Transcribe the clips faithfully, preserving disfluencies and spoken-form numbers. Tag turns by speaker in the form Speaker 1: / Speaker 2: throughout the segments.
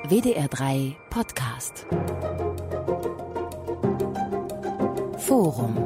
Speaker 1: W D R drei Podcast. Forum.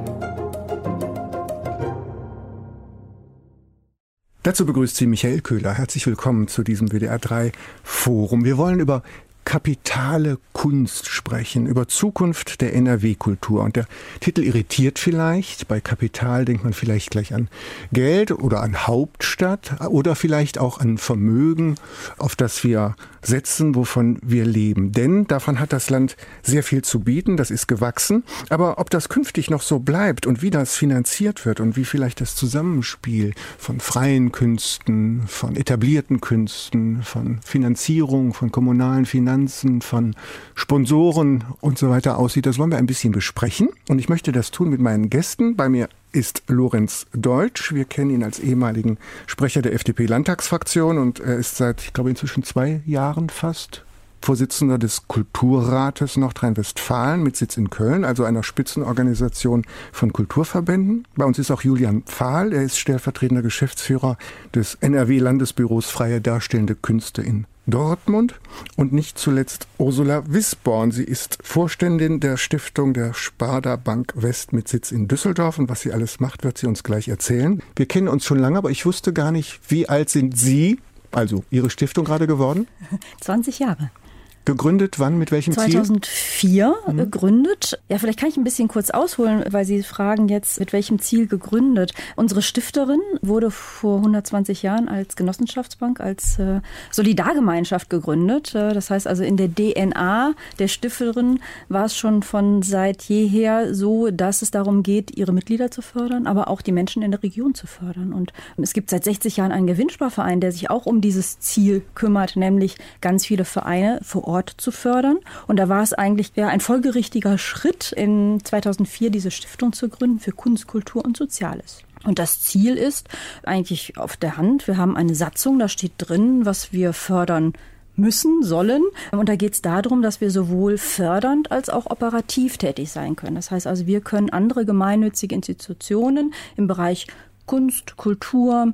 Speaker 2: Dazu begrüßt Sie Michael Köhler. Herzlich willkommen zu diesem W D R drei Forum. Wir wollen über kapitale Kunst sprechen, über Zukunft der N R W-Kultur. Und der Titel irritiert vielleicht. Bei Kapital denkt man vielleicht gleich an Geld oder an Hauptstadt oder vielleicht auch an Vermögen, auf das wir setzen, wovon wir leben. Denn davon hat das Land sehr viel zu bieten, das ist gewachsen. Aber ob das künftig noch so bleibt und wie das finanziert wird und wie vielleicht das Zusammenspiel von freien Künsten, von etablierten Künsten, von Finanzierung, von kommunalen Finanzen, von Sponsoren und so weiter aussieht, das wollen wir ein bisschen besprechen. Und ich möchte das tun mit meinen Gästen. Bei mir ist Lorenz Deutsch. Wir kennen ihn als ehemaligen Sprecher der F D P-Landtagsfraktion und er ist seit, ich glaube, inzwischen zwei Jahren fast Vorsitzender des Kulturrates Nordrhein-Westfalen mit Sitz in Köln, also einer Spitzenorganisation von Kulturverbänden. Bei uns ist auch Julian Pfahl. Er ist stellvertretender Geschäftsführer des N R W-Landesbüros Freie Darstellende Künste in Dortmund. Und nicht zuletzt Ursula Wisborn. Sie ist Vorständin der Stiftung der Sparda Bank West mit Sitz in Düsseldorf. Und was sie alles macht, wird sie uns gleich erzählen. Wir kennen uns schon lange, aber ich wusste gar nicht, wie alt sind Sie, also Ihre Stiftung, gerade geworden?
Speaker 3: zwanzig Jahre.
Speaker 2: Gegründet wann, mit welchem Ziel?
Speaker 3: zweitausendvier
Speaker 2: Mhm.
Speaker 3: gegründet. Ja, vielleicht kann ich ein bisschen kurz ausholen, weil Sie fragen jetzt, mit welchem Ziel gegründet. Unsere Stifterin wurde vor hundertzwanzig Jahren als Genossenschaftsbank, als äh, Solidargemeinschaft gegründet. Äh, das heißt also, in der D N A der Stifterin war es schon von seit jeher so, dass es darum geht, ihre Mitglieder zu fördern, aber auch die Menschen in der Region zu fördern. Und es gibt seit sechzig Jahren einen Gewinnsparverein, der sich auch um dieses Ziel kümmert, nämlich ganz viele Vereine vor Ort zu fördern. Und da war es eigentlich ja ein folgerichtiger Schritt, in zweitausendvier diese Stiftung zu gründen für Kunst, Kultur und Soziales. Und das Ziel ist eigentlich auf der Hand. Wir haben eine Satzung, da steht drin, was wir fördern müssen, sollen. Und da geht es darum, dass wir sowohl fördernd als auch operativ tätig sein können. Das heißt also, wir können andere gemeinnützige Institutionen im Bereich Kunst, Kultur,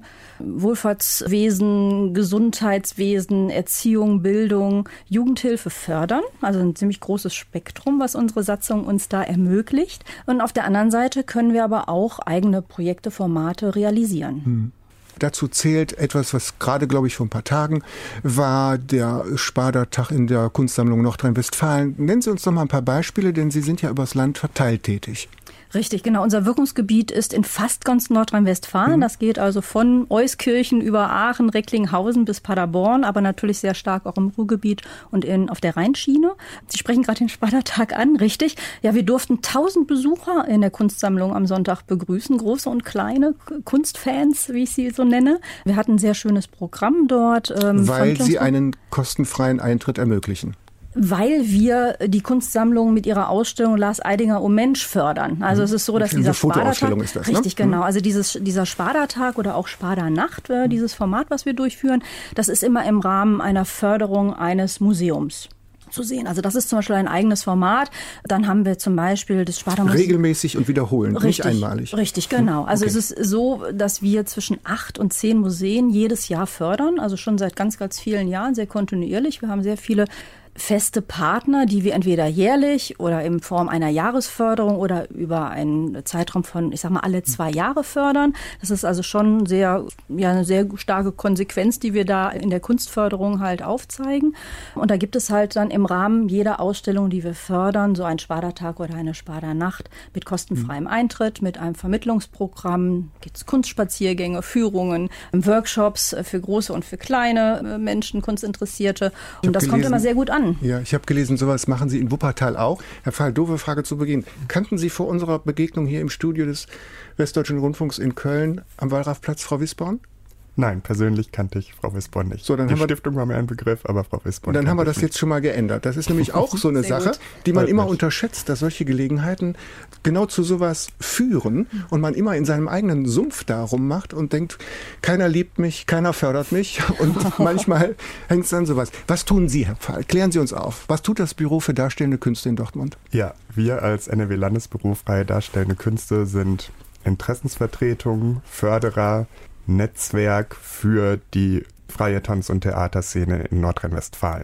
Speaker 3: Wohlfahrtswesen, Gesundheitswesen, Erziehung, Bildung, Jugendhilfe fördern. Also ein ziemlich großes Spektrum, was unsere Satzung uns da ermöglicht. Und auf der anderen Seite können wir aber auch eigene Projekte, Formate realisieren.
Speaker 2: Hm. Dazu zählt etwas, was gerade, glaube ich, vor ein paar Tagen war, der Sparda-Tag in der Kunstsammlung Nordrhein-Westfalen. Nennen Sie uns doch mal ein paar Beispiele, denn Sie sind ja übers Land verteilt tätig.
Speaker 3: Richtig, genau. Unser Wirkungsgebiet ist in fast ganz Nordrhein-Westfalen. Mhm. Das geht also von Euskirchen über Aachen, Recklinghausen bis Paderborn, aber natürlich sehr stark auch im Ruhrgebiet und in, auf der Rheinschiene. Sie sprechen gerade den Sparda-Tag an, richtig? Ja, wir durften tausend Besucher in der Kunstsammlung am Sonntag begrüßen, große und kleine Kunstfans, wie ich sie so nenne. Wir hatten ein sehr schönes Programm dort.
Speaker 2: Ähm, Weil Sie einen kostenfreien Eintritt ermöglichen.
Speaker 3: Weil wir die Kunstsammlung mit ihrer Ausstellung Lars Eidinger O Mensch fördern. Also es ist so, dass dieser Sparda-Tag,
Speaker 2: ist das,
Speaker 3: richtig,
Speaker 2: ne?
Speaker 3: genau, also dieses, dieser Sparda-Tag oder auch Sparda-Nacht, äh, dieses Format, was wir durchführen, das ist immer im Rahmen einer Förderung eines Museums zu sehen. Also das ist zum Beispiel ein eigenes Format. Dann haben wir zum Beispiel das Sparda-Museum.
Speaker 2: Regelmäßig und wiederholend,
Speaker 3: richtig,
Speaker 2: nicht einmalig.
Speaker 3: Richtig, genau. Also okay. Es ist so, dass wir zwischen acht und zehn Museen jedes Jahr fördern. Also schon seit ganz, ganz vielen Jahren, sehr kontinuierlich. Wir haben sehr viele feste Partner, die wir entweder jährlich oder in Form einer Jahresförderung oder über einen Zeitraum von, ich sag mal, alle zwei Jahre fördern. Das ist also schon sehr, ja, eine sehr starke Konsequenz, die wir da in der Kunstförderung halt aufzeigen. Und da gibt es halt dann im Rahmen jeder Ausstellung, die wir fördern, so ein Sparda-Tag oder eine Sparda-Nacht mit kostenfreiem Eintritt, mit einem Vermittlungsprogramm, gibt es Kunstspaziergänge, Führungen, Workshops für große und für kleine Menschen, Kunstinteressierte. Und das kommt immer sehr gut an.
Speaker 2: Ja, ich habe gelesen, sowas machen Sie in Wuppertal auch. Herr Pfahl, doofe Frage zu Beginn. Kannten Sie vor unserer Begegnung hier im Studio des Westdeutschen Rundfunks in Köln am Wallrafplatz Frau Wisborn?
Speaker 4: Nein, persönlich kannte ich Frau Wisborn nicht.
Speaker 2: So, dann
Speaker 4: die
Speaker 2: haben wir,
Speaker 4: Stiftung war mir ein Begriff, aber Frau Wisborn.
Speaker 2: Dann haben wir das
Speaker 4: nicht.
Speaker 2: jetzt schon mal geändert. Das ist nämlich auch so eine Sache,
Speaker 3: gut.
Speaker 2: die man
Speaker 4: Freut
Speaker 2: immer
Speaker 4: mich.
Speaker 2: unterschätzt, dass solche Gelegenheiten genau zu sowas führen und man immer in seinem eigenen Sumpf darum macht und denkt, keiner liebt mich, keiner fördert mich und manchmal hängt es an sowas. Was tun Sie, Herr Pfahl? Klären Sie uns auf. Was tut das Büro für Darstellende Künste in Dortmund?
Speaker 4: Ja, wir als N R W-Landesbüro Freie Darstellende Künste sind Interessensvertretung, Förderer, Netzwerk für die freie Tanz- und Theaterszene in Nordrhein-Westfalen.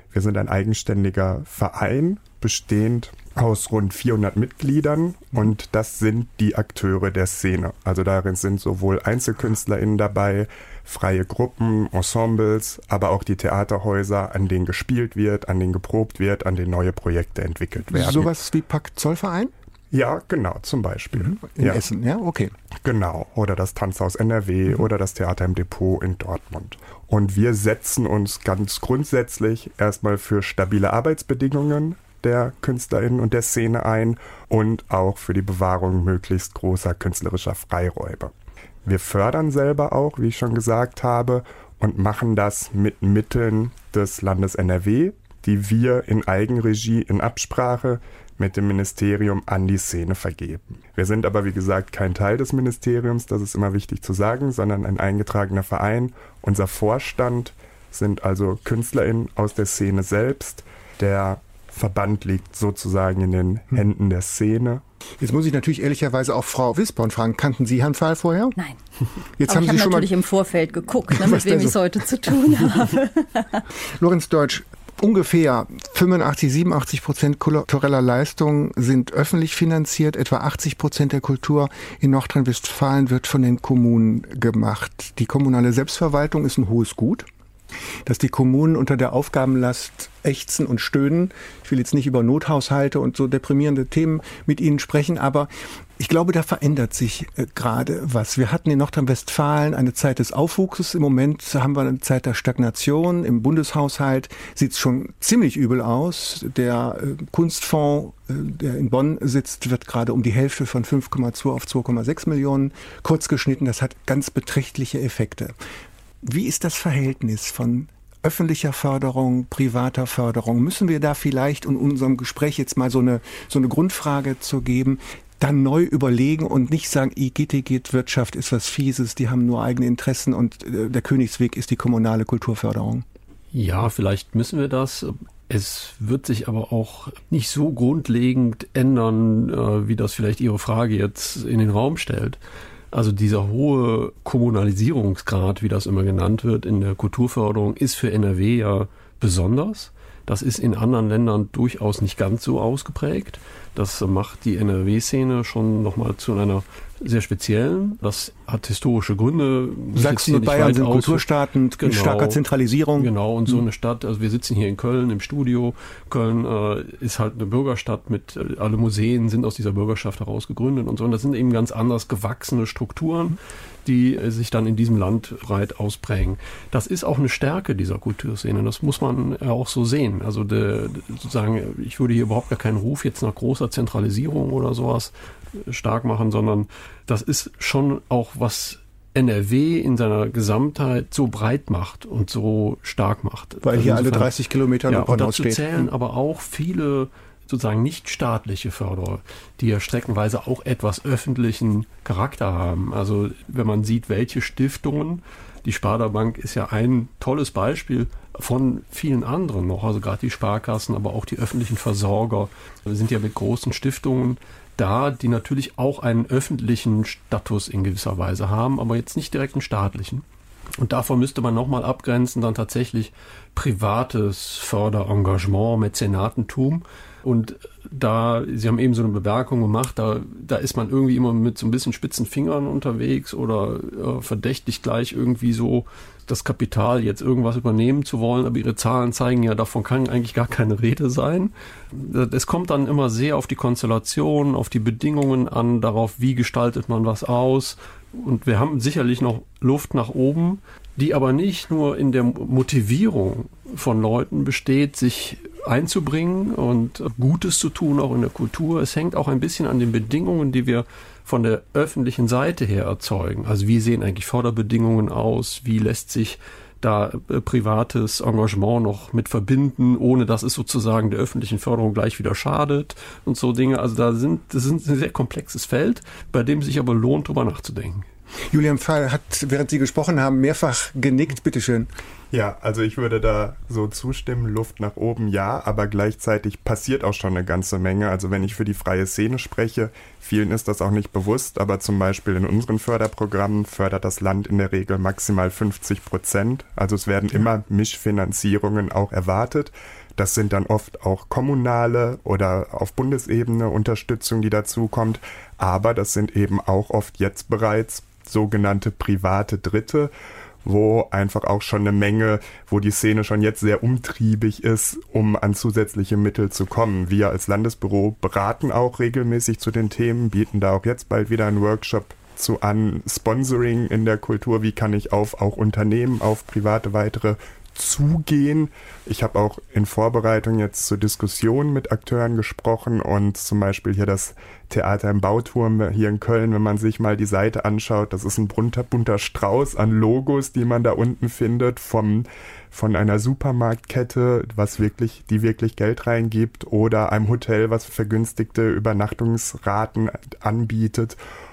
Speaker 4: Wir sind ein eigenständiger Verein, bestehend aus rund vierhundert Mitgliedern und das sind die Akteure der Szene. Also darin sind sowohl EinzelkünstlerInnen dabei, freie Gruppen, Ensembles, aber auch die Theaterhäuser, an denen gespielt wird, an denen geprobt wird, an denen neue Projekte entwickelt werden.
Speaker 2: Sowas wie Pakt Zollverein?
Speaker 4: Ja, genau, zum Beispiel.
Speaker 2: In
Speaker 4: ja.
Speaker 2: Essen, ja, okay.
Speaker 4: Genau, oder das Tanzhaus N R W mhm. oder das Theater im Depot in Dortmund. Und wir setzen uns ganz grundsätzlich erstmal für stabile Arbeitsbedingungen der KünstlerInnen und der Szene ein und auch für die Bewahrung möglichst großer künstlerischer Freiräume. Wir fördern selber auch, wie ich schon gesagt habe, und machen das mit Mitteln des Landes N R W, die wir in Eigenregie, in Absprache mit dem Ministerium an die Szene vergeben. Wir sind aber, wie gesagt, kein Teil des Ministeriums, das ist immer wichtig zu sagen, sondern ein eingetragener Verein. Unser Vorstand sind also KünstlerInnen aus der Szene selbst. Der Verband liegt sozusagen in den Händen der Szene.
Speaker 2: Jetzt muss ich natürlich ehrlicherweise auch Frau Wisborn fragen, kannten Sie Herrn Pfahl vorher?
Speaker 3: Nein.
Speaker 2: Jetzt
Speaker 3: Aber
Speaker 2: haben
Speaker 3: ich
Speaker 2: Sie
Speaker 3: habe
Speaker 2: schon
Speaker 3: natürlich
Speaker 2: mal
Speaker 3: im Vorfeld geguckt, ne, mit wem ich es so heute zu tun habe.
Speaker 2: Lorenz Deutsch, ungefähr fünfundachtzig, siebenundachtzig Prozent kultureller Leistungen sind öffentlich finanziert. Etwa achtzig Prozent der Kultur in Nordrhein-Westfalen wird von den Kommunen gemacht. Die kommunale Selbstverwaltung ist ein hohes Gut. Dass die Kommunen unter der Aufgabenlast ächzen und stöhnen. Ich will jetzt nicht über Nothaushalte und so deprimierende Themen mit Ihnen sprechen, aber ich glaube, da verändert sich äh, gerade was. Wir hatten in Nordrhein-Westfalen eine Zeit des Aufwuchses. Im Moment haben wir eine Zeit der Stagnation. Im Bundeshaushalt sieht es schon ziemlich übel aus. Der äh, Kunstfonds, äh, der in Bonn sitzt, wird gerade um die Hälfte von fünf Komma zwei auf zwei Komma sechs Millionen kurz geschnitten. Das hat ganz beträchtliche Effekte. Wie ist das Verhältnis von öffentlicher Förderung, privater Förderung? Müssen wir da vielleicht in unserem Gespräch jetzt mal so eine, so eine Grundfrage zu geben, dann neu überlegen und nicht sagen, Igitt, Wirtschaft ist was Fieses, die haben nur eigene Interessen und äh, der Königsweg ist die kommunale Kulturförderung?
Speaker 5: Ja, vielleicht müssen wir das. Es wird sich aber auch nicht so grundlegend ändern, äh, wie das vielleicht Ihre Frage jetzt in den Raum stellt. Also dieser hohe Kommunalisierungsgrad, wie das immer genannt wird, in der Kulturförderung ist für N R W ja besonders. Das ist in anderen Ländern durchaus nicht ganz so ausgeprägt. Das macht die N R W-Szene schon nochmal zu einer sehr speziellen. Das hat historische Gründe.
Speaker 2: Sachsen und Bayern sind Kulturstaaten mit
Speaker 5: genau,
Speaker 2: starker Zentralisierung.
Speaker 5: Genau, und so eine Stadt, also wir sitzen hier in Köln im Studio. Köln äh, ist halt eine Bürgerstadt mit, äh, alle Museen sind aus dieser Bürgerschaft heraus gegründet und so. Und das sind eben ganz anders gewachsene Strukturen, die äh, sich dann in diesem Land breit ausprägen. Das ist auch eine Stärke dieser Kulturszene. Das muss man äh, auch so sehen. Also de, de, sozusagen, ich würde hier überhaupt gar keinen Ruf jetzt nach großer Zentralisierung oder sowas stark machen, sondern das ist schon auch, was N R W in seiner Gesamtheit so breit macht und so stark macht.
Speaker 2: Weil
Speaker 5: also
Speaker 2: hier alle dreißig Kilometer
Speaker 5: ja,
Speaker 2: noch Bonn
Speaker 5: aussteht. Dazu zählen aber auch viele sozusagen nicht staatliche Förderer, die ja streckenweise auch etwas öffentlichen Charakter haben. Also wenn man sieht, welche Stiftungen, die Sparda-Bank ist ja ein tolles Beispiel von vielen anderen noch, also gerade die Sparkassen, aber auch die öffentlichen Versorger. Wir sind ja mit großen Stiftungen da, die natürlich auch einen öffentlichen Status in gewisser Weise haben, aber jetzt nicht direkt einen staatlichen. Und davon müsste man nochmal abgrenzen, dann tatsächlich privates Förderengagement, Mäzenatentum. Und da, Sie haben eben so eine Bemerkung gemacht, da, da ist man irgendwie immer mit so ein bisschen spitzen Fingern unterwegs oder äh, verdächtig gleich irgendwie so das Kapital jetzt irgendwas übernehmen zu wollen, aber Ihre Zahlen zeigen ja, davon kann eigentlich gar keine Rede sein. Es kommt dann immer sehr auf die Konstellation, auf die Bedingungen an, darauf, wie gestaltet man was aus. Und wir haben sicherlich noch Luft nach oben, die aber nicht nur in der Motivierung von Leuten besteht, sich einzubringen und Gutes zu tun, auch in der Kultur. Es hängt auch ein bisschen an den Bedingungen, die wir von der öffentlichen Seite her erzeugen. Also wie sehen eigentlich Förderbedingungen aus? Wie lässt sich da äh, privates Engagement noch mit verbinden, ohne dass es sozusagen der öffentlichen Förderung gleich wieder schadet und so Dinge. Also da sind, das ist ein sehr komplexes Feld, bei dem sich aber lohnt, drüber nachzudenken.
Speaker 2: Julian Pfahl hat, während Sie gesprochen haben, mehrfach genickt. Bitte schön.
Speaker 4: Ja, also ich würde da so zustimmen, Luft nach oben ja, aber gleichzeitig passiert auch schon eine ganze Menge. Also wenn ich für die freie Szene spreche, vielen ist das auch nicht bewusst, aber zum Beispiel in unseren Förderprogrammen fördert das Land in der Regel maximal fünfzig Prozent. Also es werden immer Mischfinanzierungen auch erwartet. Das sind dann oft auch kommunale oder auf Bundesebene Unterstützung, die dazu kommt. Aber das sind eben auch oft jetzt bereits sogenannte private Dritte, wo einfach auch schon eine Menge, wo die Szene schon jetzt sehr umtriebig ist, um an zusätzliche Mittel zu kommen. Wir als Landesbüro beraten auch regelmäßig zu den Themen, bieten da auch jetzt bald wieder einen Workshop zu an, Sponsoring in der Kultur, wie kann ich auf auch Unternehmen, auf private weitere zugehen. Ich habe auch in Vorbereitung jetzt zur Diskussion mit Akteuren gesprochen und zum Beispiel hier das Theater im Bauturm hier in Köln, wenn man sich mal die Seite anschaut, das ist ein bunter, bunter Strauß an Logos, die man da unten findet, vom, von einer Supermarktkette, was wirklich, die wirklich Geld reingibt, oder einem Hotel, was vergünstigte Übernachtungsraten anbietet.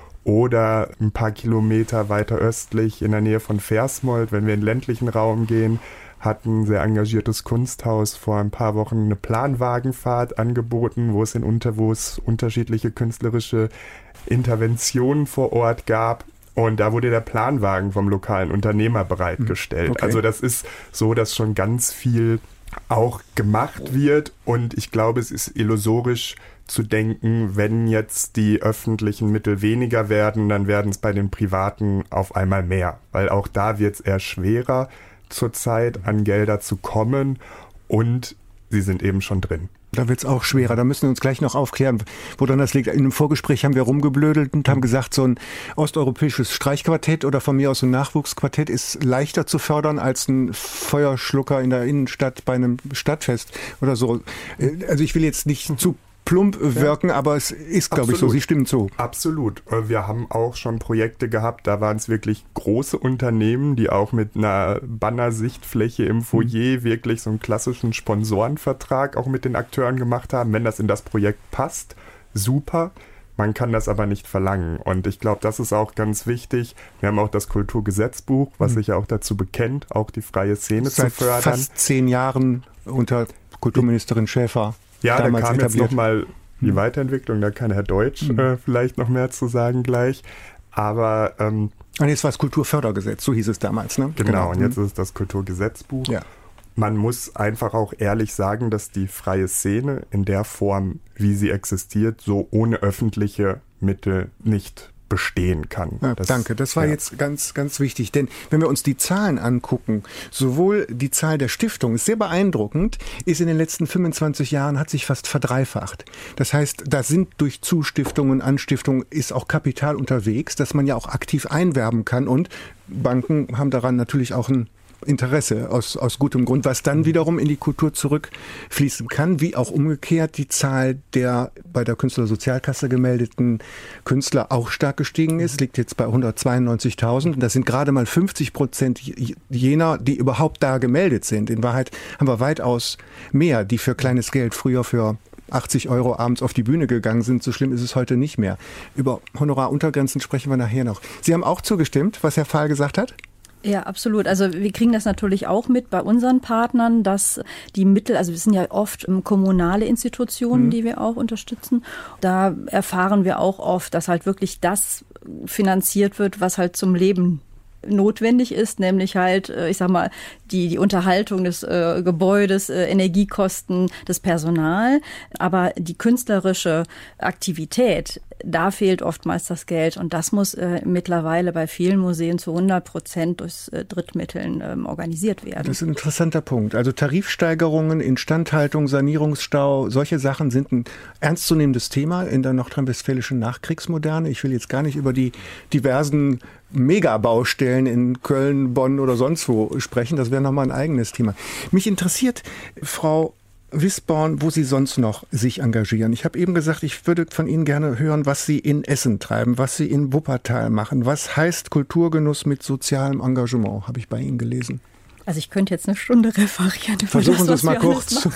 Speaker 4: Oder ein paar Kilometer weiter östlich in der Nähe von Versmold, wenn wir in den ländlichen Raum gehen, hat ein sehr engagiertes Kunsthaus vor ein paar Wochen eine Planwagenfahrt angeboten, wo es in unter, wo es unterschiedliche künstlerische Interventionen vor Ort gab. Und da wurde der Planwagen vom lokalen Unternehmer bereitgestellt. Okay. Also das ist so, dass schon ganz viel auch gemacht wird. Und ich glaube, es ist illusorisch zu denken, wenn jetzt die öffentlichen Mittel weniger werden, dann werden es bei den Privaten auf einmal mehr. Weil auch da wird es eher schwerer, zurzeit an Gelder zu kommen, und sie sind eben schon drin.
Speaker 2: Da wird es auch schwerer. Da müssen wir uns gleich noch aufklären, woran das liegt. In einem Vorgespräch haben wir rumgeblödelt und haben gesagt, so ein osteuropäisches Streichquartett oder von mir aus ein Nachwuchsquartett ist leichter zu fördern als ein Feuerschlucker in der Innenstadt bei einem Stadtfest oder so. Also ich will jetzt nicht zu plump wirken, ja, aber es ist, glaube ich, so. Sie stimmen zu.
Speaker 4: Absolut. Wir haben auch schon Projekte gehabt, da waren es wirklich große Unternehmen, die auch mit einer Bannersichtfläche im Foyer mhm. wirklich so einen klassischen Sponsorenvertrag auch mit den Akteuren gemacht haben. Wenn das in das Projekt passt, super. Man kann das aber nicht verlangen. Und ich glaube, das ist auch ganz wichtig. Wir haben auch das Kulturgesetzbuch, was mhm. sich ja auch dazu bekennt, auch die freie Szene
Speaker 2: Seit
Speaker 4: zu fördern.
Speaker 2: Fast zehn Jahren unter Kulturministerin Schäfer.
Speaker 4: Ja, da kam
Speaker 2: etabliert.
Speaker 4: jetzt nochmal die Weiterentwicklung, da kann Herr Deutsch mhm. äh, vielleicht noch mehr zu sagen gleich. Aber ähm,
Speaker 2: und jetzt war es Kulturfördergesetz, so hieß es damals, ne?
Speaker 4: Genau, genau. Und jetzt ist es das Kulturgesetzbuch. Ja. Man muss einfach auch ehrlich sagen, dass die freie Szene in der Form, wie sie existiert, so ohne öffentliche Mittel nicht bestehen kann.
Speaker 2: Ja, das, danke, das war ja. jetzt ganz, ganz wichtig. Denn wenn wir uns die Zahlen angucken, sowohl die Zahl der Stiftungen ist sehr beeindruckend, ist in den letzten fünfundzwanzig Jahren, hat sich fast verdreifacht. Das heißt, da sind durch Zustiftungen, Anstiftungen ist auch Kapital unterwegs, das man ja auch aktiv einwerben kann, und Banken haben daran natürlich auch ein Interesse aus, aus gutem Grund, was dann wiederum in die Kultur zurückfließen kann, wie auch umgekehrt die Zahl der bei der Künstlersozialkasse gemeldeten Künstler auch stark gestiegen ist, liegt jetzt bei hundertzweiundneunzigtausend. Das sind gerade mal fünfzig Prozent jener, die überhaupt da gemeldet sind. In Wahrheit haben wir weitaus mehr, die für kleines Geld früher für achtzig Euro abends auf die Bühne gegangen sind. So schlimm ist es heute nicht mehr. Über Honoraruntergrenzen sprechen wir nachher noch. Sie haben auch zugestimmt, was Herr Pfahl gesagt hat?
Speaker 3: Ja, absolut. Also wir kriegen das natürlich auch mit bei unseren Partnern, dass die Mittel, also wir sind ja oft kommunale Institutionen, mhm. die wir auch unterstützen. Da erfahren wir auch oft, dass halt wirklich das finanziert wird, was halt zum Leben notwendig ist, nämlich halt, ich sag mal, die, die Unterhaltung des äh, Gebäudes, äh, Energiekosten, das Personal. Aber die künstlerische Aktivität, da fehlt oftmals das Geld. Und das muss äh, mittlerweile bei vielen Museen zu hundert Prozent durch äh, Drittmitteln ähm, organisiert werden.
Speaker 2: Das ist ein interessanter Punkt. Also Tarifsteigerungen, Instandhaltung, Sanierungsstau, solche Sachen sind ein ernstzunehmendes Thema in der nordrhein-westfälischen Nachkriegsmoderne. Ich will jetzt gar nicht über die diversen Megabaustellen in Köln, Bonn oder sonst wo sprechen. Das wäre nochmal ein eigenes Thema. Mich interessiert, Frau Wisborn, wo Sie sonst noch sich engagieren. Ich habe eben gesagt, ich würde von Ihnen gerne hören, was Sie in Essen treiben, was Sie in Wuppertal machen. Was heißt Kulturgenuss mit sozialem Engagement, habe ich bei Ihnen gelesen.
Speaker 3: Also ich könnte jetzt eine Stunde referieren.
Speaker 2: Versuchen Sie es mal kurz.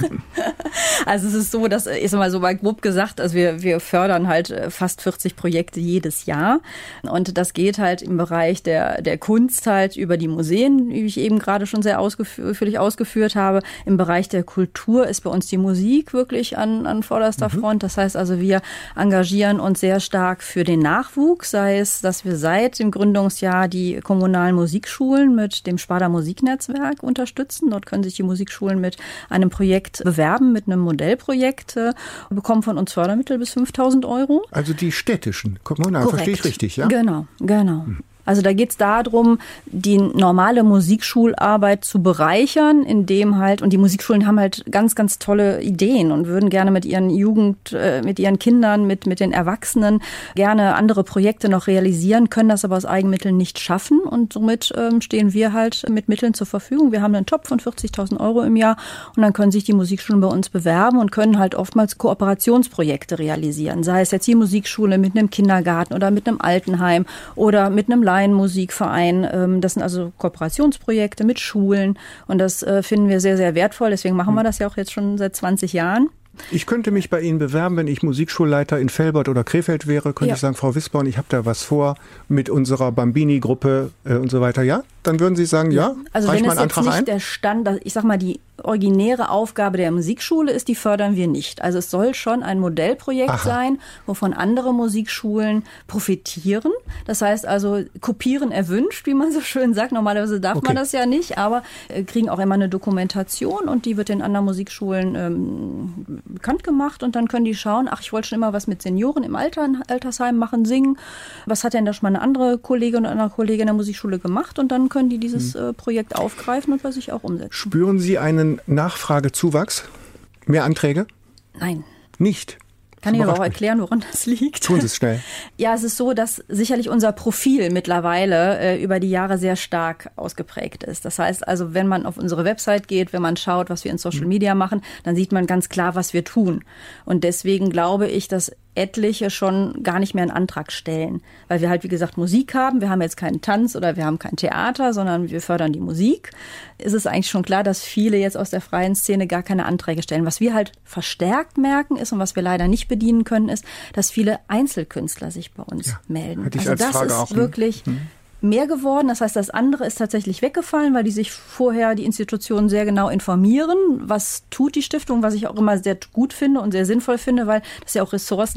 Speaker 3: Also es ist so, dass, ich sag mal so mal grob gesagt, also wir, wir fördern halt fast vierzig Projekte jedes Jahr. Und das geht halt im Bereich der, der Kunst halt über die Museen, wie ich eben gerade schon sehr ausführlich ausgeführt habe. Im Bereich der Kultur ist bei uns die Musik wirklich an, an vorderster mhm. Front. Das heißt also, wir engagieren uns sehr stark für den Nachwuchs, sei es, dass wir seit dem Gründungsjahr die kommunalen Musikschulen mit dem Sparda Musiknetzwerk unterstützen. Dort können sich die Musikschulen mit einem Projekt bewerben, mit einem Modellprojekt, äh, bekommen von uns Fördermittel bis fünftausend Euro.
Speaker 2: Also die städtischen, kommunal, verstehe ich richtig, ja?
Speaker 3: Genau, genau. Hm. Also da geht es darum, die normale Musikschularbeit zu bereichern, indem halt, und die Musikschulen haben halt ganz, ganz tolle Ideen und würden gerne mit ihren Jugend, äh, mit ihren Kindern, mit, mit den Erwachsenen gerne andere Projekte noch realisieren, können das aber aus Eigenmitteln nicht schaffen und somit ähm, stehen wir halt mit Mitteln zur Verfügung. Wir haben einen Topf von vierzigtausend Euro im Jahr und dann können sich die Musikschulen bei uns bewerben und können halt oftmals Kooperationsprojekte realisieren, sei es jetzt die Musikschule mit einem Kindergarten oder mit einem Altenheim oder mit einem Musikverein. Das sind also Kooperationsprojekte mit Schulen und das finden wir sehr, sehr wertvoll. Deswegen machen wir das ja auch jetzt schon seit zwanzig Jahren.
Speaker 2: Ich könnte mich bei Ihnen bewerben, wenn ich Musikschulleiter in Velbert oder Krefeld wäre, könnte ja. ich sagen, Frau Wisborn, ich habe da was vor mit unserer Bambini-Gruppe äh, und so weiter. Ja, dann würden Sie sagen, ja,
Speaker 3: also
Speaker 2: reicht
Speaker 3: wenn
Speaker 2: mein
Speaker 3: es jetzt
Speaker 2: Antrag
Speaker 3: nicht
Speaker 2: ein?
Speaker 3: Der Standard, ich sag mal, die originäre Aufgabe der Musikschule ist, die fördern wir nicht. Also es soll schon ein Modellprojekt Aha. sein, wovon andere Musikschulen profitieren. Das heißt also, kopieren erwünscht, wie man so schön sagt. Normalerweise darf okay. man das ja nicht, aber äh, kriegen auch immer eine Dokumentation und die wird den anderen Musikschulen ähm, bekannt gemacht und dann können die schauen, ach, ich wollte schon immer was mit Senioren im Alter, Altersheim machen, singen. Was hat denn da schon mal eine andere Kollegin oder eine Kollegin in der Musikschule gemacht? Und dann können die dieses hm. äh, Projekt aufgreifen und bei sich auch umsetzen.
Speaker 2: Spüren Sie einen Nachfragezuwachs? Mehr Anträge?
Speaker 3: Nein.
Speaker 2: Nicht?
Speaker 3: Kann ich aber auch erklären, woran das liegt.
Speaker 2: Tun Sie es schnell.
Speaker 3: Ja, es ist so, dass sicherlich unser Profil mittlerweile äh, über die Jahre sehr stark ausgeprägt ist. Das heißt also, wenn man auf unsere Website geht, wenn man schaut, was wir in Social Media machen, dann sieht man ganz klar, was wir tun. Und deswegen glaube ich, dass etliche schon gar nicht mehr einen Antrag stellen. Weil wir halt, wie gesagt, Musik haben. Wir haben jetzt keinen Tanz oder wir haben kein Theater, sondern wir fördern die Musik. Ist es eigentlich schon klar, dass viele jetzt aus der freien Szene gar keine Anträge stellen. Was wir halt verstärkt merken ist und was wir leider nicht bedienen können, ist, dass viele Einzelkünstler sich bei uns ja, melden.
Speaker 2: Hatte ich
Speaker 3: also
Speaker 2: als
Speaker 3: das
Speaker 2: Frage
Speaker 3: ist
Speaker 2: auch,
Speaker 3: wirklich
Speaker 2: hm.
Speaker 3: mehr geworden. Das heißt, das andere ist tatsächlich weggefallen, weil die sich vorher die Institutionen sehr genau informieren. Was tut die Stiftung, was ich auch immer sehr gut finde und sehr sinnvoll finde, weil das ja auch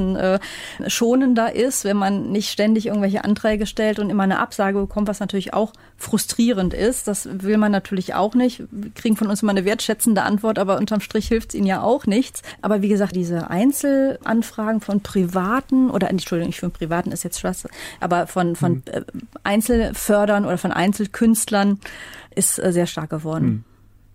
Speaker 3: ressourcenschonender ist, wenn man nicht ständig irgendwelche Anträge stellt und immer eine Absage bekommt, was natürlich auch frustrierend ist. Das will man natürlich auch nicht. Wir kriegen von uns immer eine wertschätzende Antwort, aber unterm Strich hilft es ihnen ja auch nichts. Aber wie gesagt, diese Einzelanfragen von Privaten oder, Entschuldigung, nicht von Privaten ist jetzt Schwachsinn, aber von, von hm. Einzelfördern oder von Einzelkünstlern ist sehr stark geworden.
Speaker 2: Hm.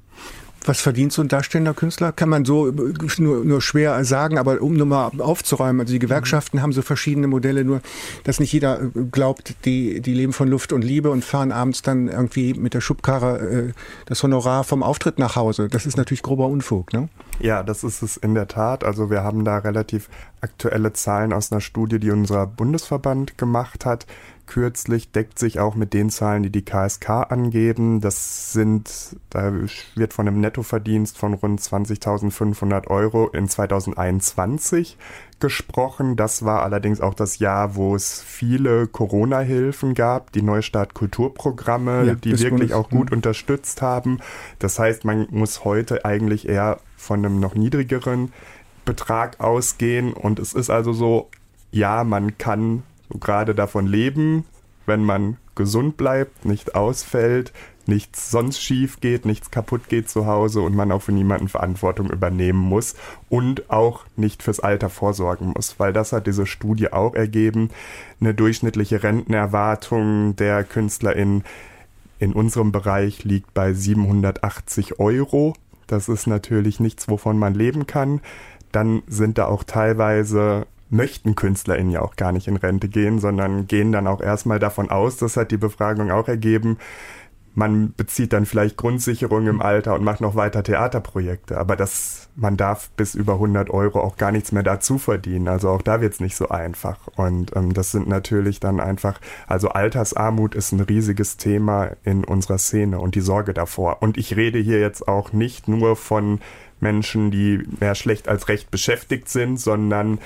Speaker 2: Was verdient so ein darstellender Künstler? Kann man so nur, nur schwer sagen, aber um nur mal aufzuräumen, also die Gewerkschaften mhm. haben so verschiedene Modelle, nur dass nicht jeder glaubt, die, die leben von Luft und Liebe und fahren abends dann irgendwie mit der Schubkarre äh, das Honorar vom Auftritt nach Hause. Das ist natürlich grober Unfug, ne?
Speaker 4: Ja, das ist es in der Tat. Also wir haben da relativ aktuelle Zahlen aus einer Studie, die unser Bundesverband gemacht hat. Kürzlich deckt sich auch mit den Zahlen, die die K S K angeben. Das sind, da wird von einem Nettoverdienst von rund zwanzigtausendfünfhundert Euro in zweitausendeinundzwanzig gesprochen. Das war allerdings auch das Jahr, wo es viele Corona-Hilfen gab, die Neustart-Kulturprogramme, ja, die wirklich auch gut unterstützt haben. Das heißt, man muss heute eigentlich eher von einem noch niedrigeren Betrag ausgehen. Und es ist also so, ja, man kann so gerade davon leben, wenn man gesund bleibt, nicht ausfällt, nichts sonst schief geht, nichts kaputt geht zu Hause und man auch für niemanden Verantwortung übernehmen muss und auch nicht fürs Alter vorsorgen muss, weil das hat diese Studie auch ergeben. Eine durchschnittliche Rentenerwartung der KünstlerInnen in unserem Bereich liegt bei siebenhundertachtzig Euro. Das ist natürlich nichts, wovon man leben kann. Dann sind da auch teilweise möchten KünstlerInnen ja auch gar nicht in Rente gehen, sondern gehen dann auch erstmal davon aus, das hat die Befragung auch ergeben, Man bezieht dann vielleicht Grundsicherung im Alter und macht noch weiter Theaterprojekte, aber das, man darf bis über hundert Euro auch gar nichts mehr dazu verdienen, also auch da wird es nicht so einfach und ähm, das sind natürlich dann einfach, also Altersarmut ist ein riesiges Thema in unserer Szene und die Sorge davor und ich rede hier jetzt auch nicht nur von Menschen, die mehr schlecht als recht beschäftigt sind, sondern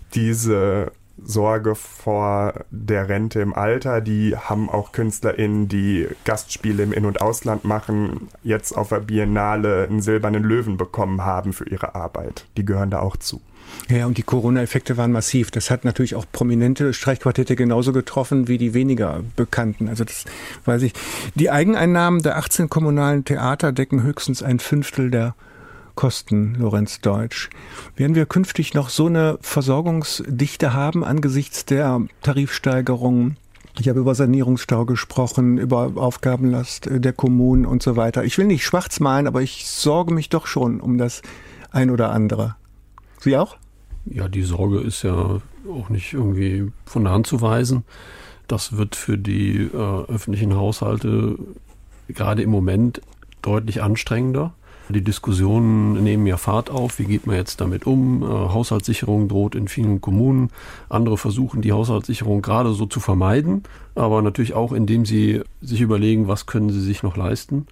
Speaker 4: diese Sorge vor der Rente im Alter, die haben auch KünstlerInnen, die Gastspiele im In- und Ausland machen, jetzt auf der Biennale einen silbernen Löwen bekommen haben für ihre Arbeit. Die gehören da auch zu.
Speaker 2: Ja, und die Corona-Effekte waren massiv. Das hat natürlich auch prominente Streichquartette genauso getroffen wie die weniger bekannten. Also das weiß ich. Die Eigeneinnahmen der achtzehn kommunalen Theater decken höchstens ein Fünftel der Kosten, Lorenz Deutsch. Werden wir künftig noch so eine Versorgungsdichte haben angesichts der Tarifsteigerungen? Ich habe über Sanierungsstau gesprochen, über Aufgabenlast der Kommunen und so weiter. Ich will nicht schwarz malen, aber ich sorge mich doch schon um das ein oder andere. Sie auch?
Speaker 5: Ja, die Sorge ist ja auch nicht irgendwie von der Hand zu weisen. Das wird für die äh, öffentlichen Haushalte gerade im Moment deutlich anstrengender. Die Diskussionen nehmen ja Fahrt auf. Wie geht man jetzt damit um? Äh, Haushaltssicherung droht in vielen Kommunen. Andere versuchen, die Haushaltssicherung gerade so zu vermeiden, aber natürlich auch, indem sie sich überlegen, was können sie sich noch leisten.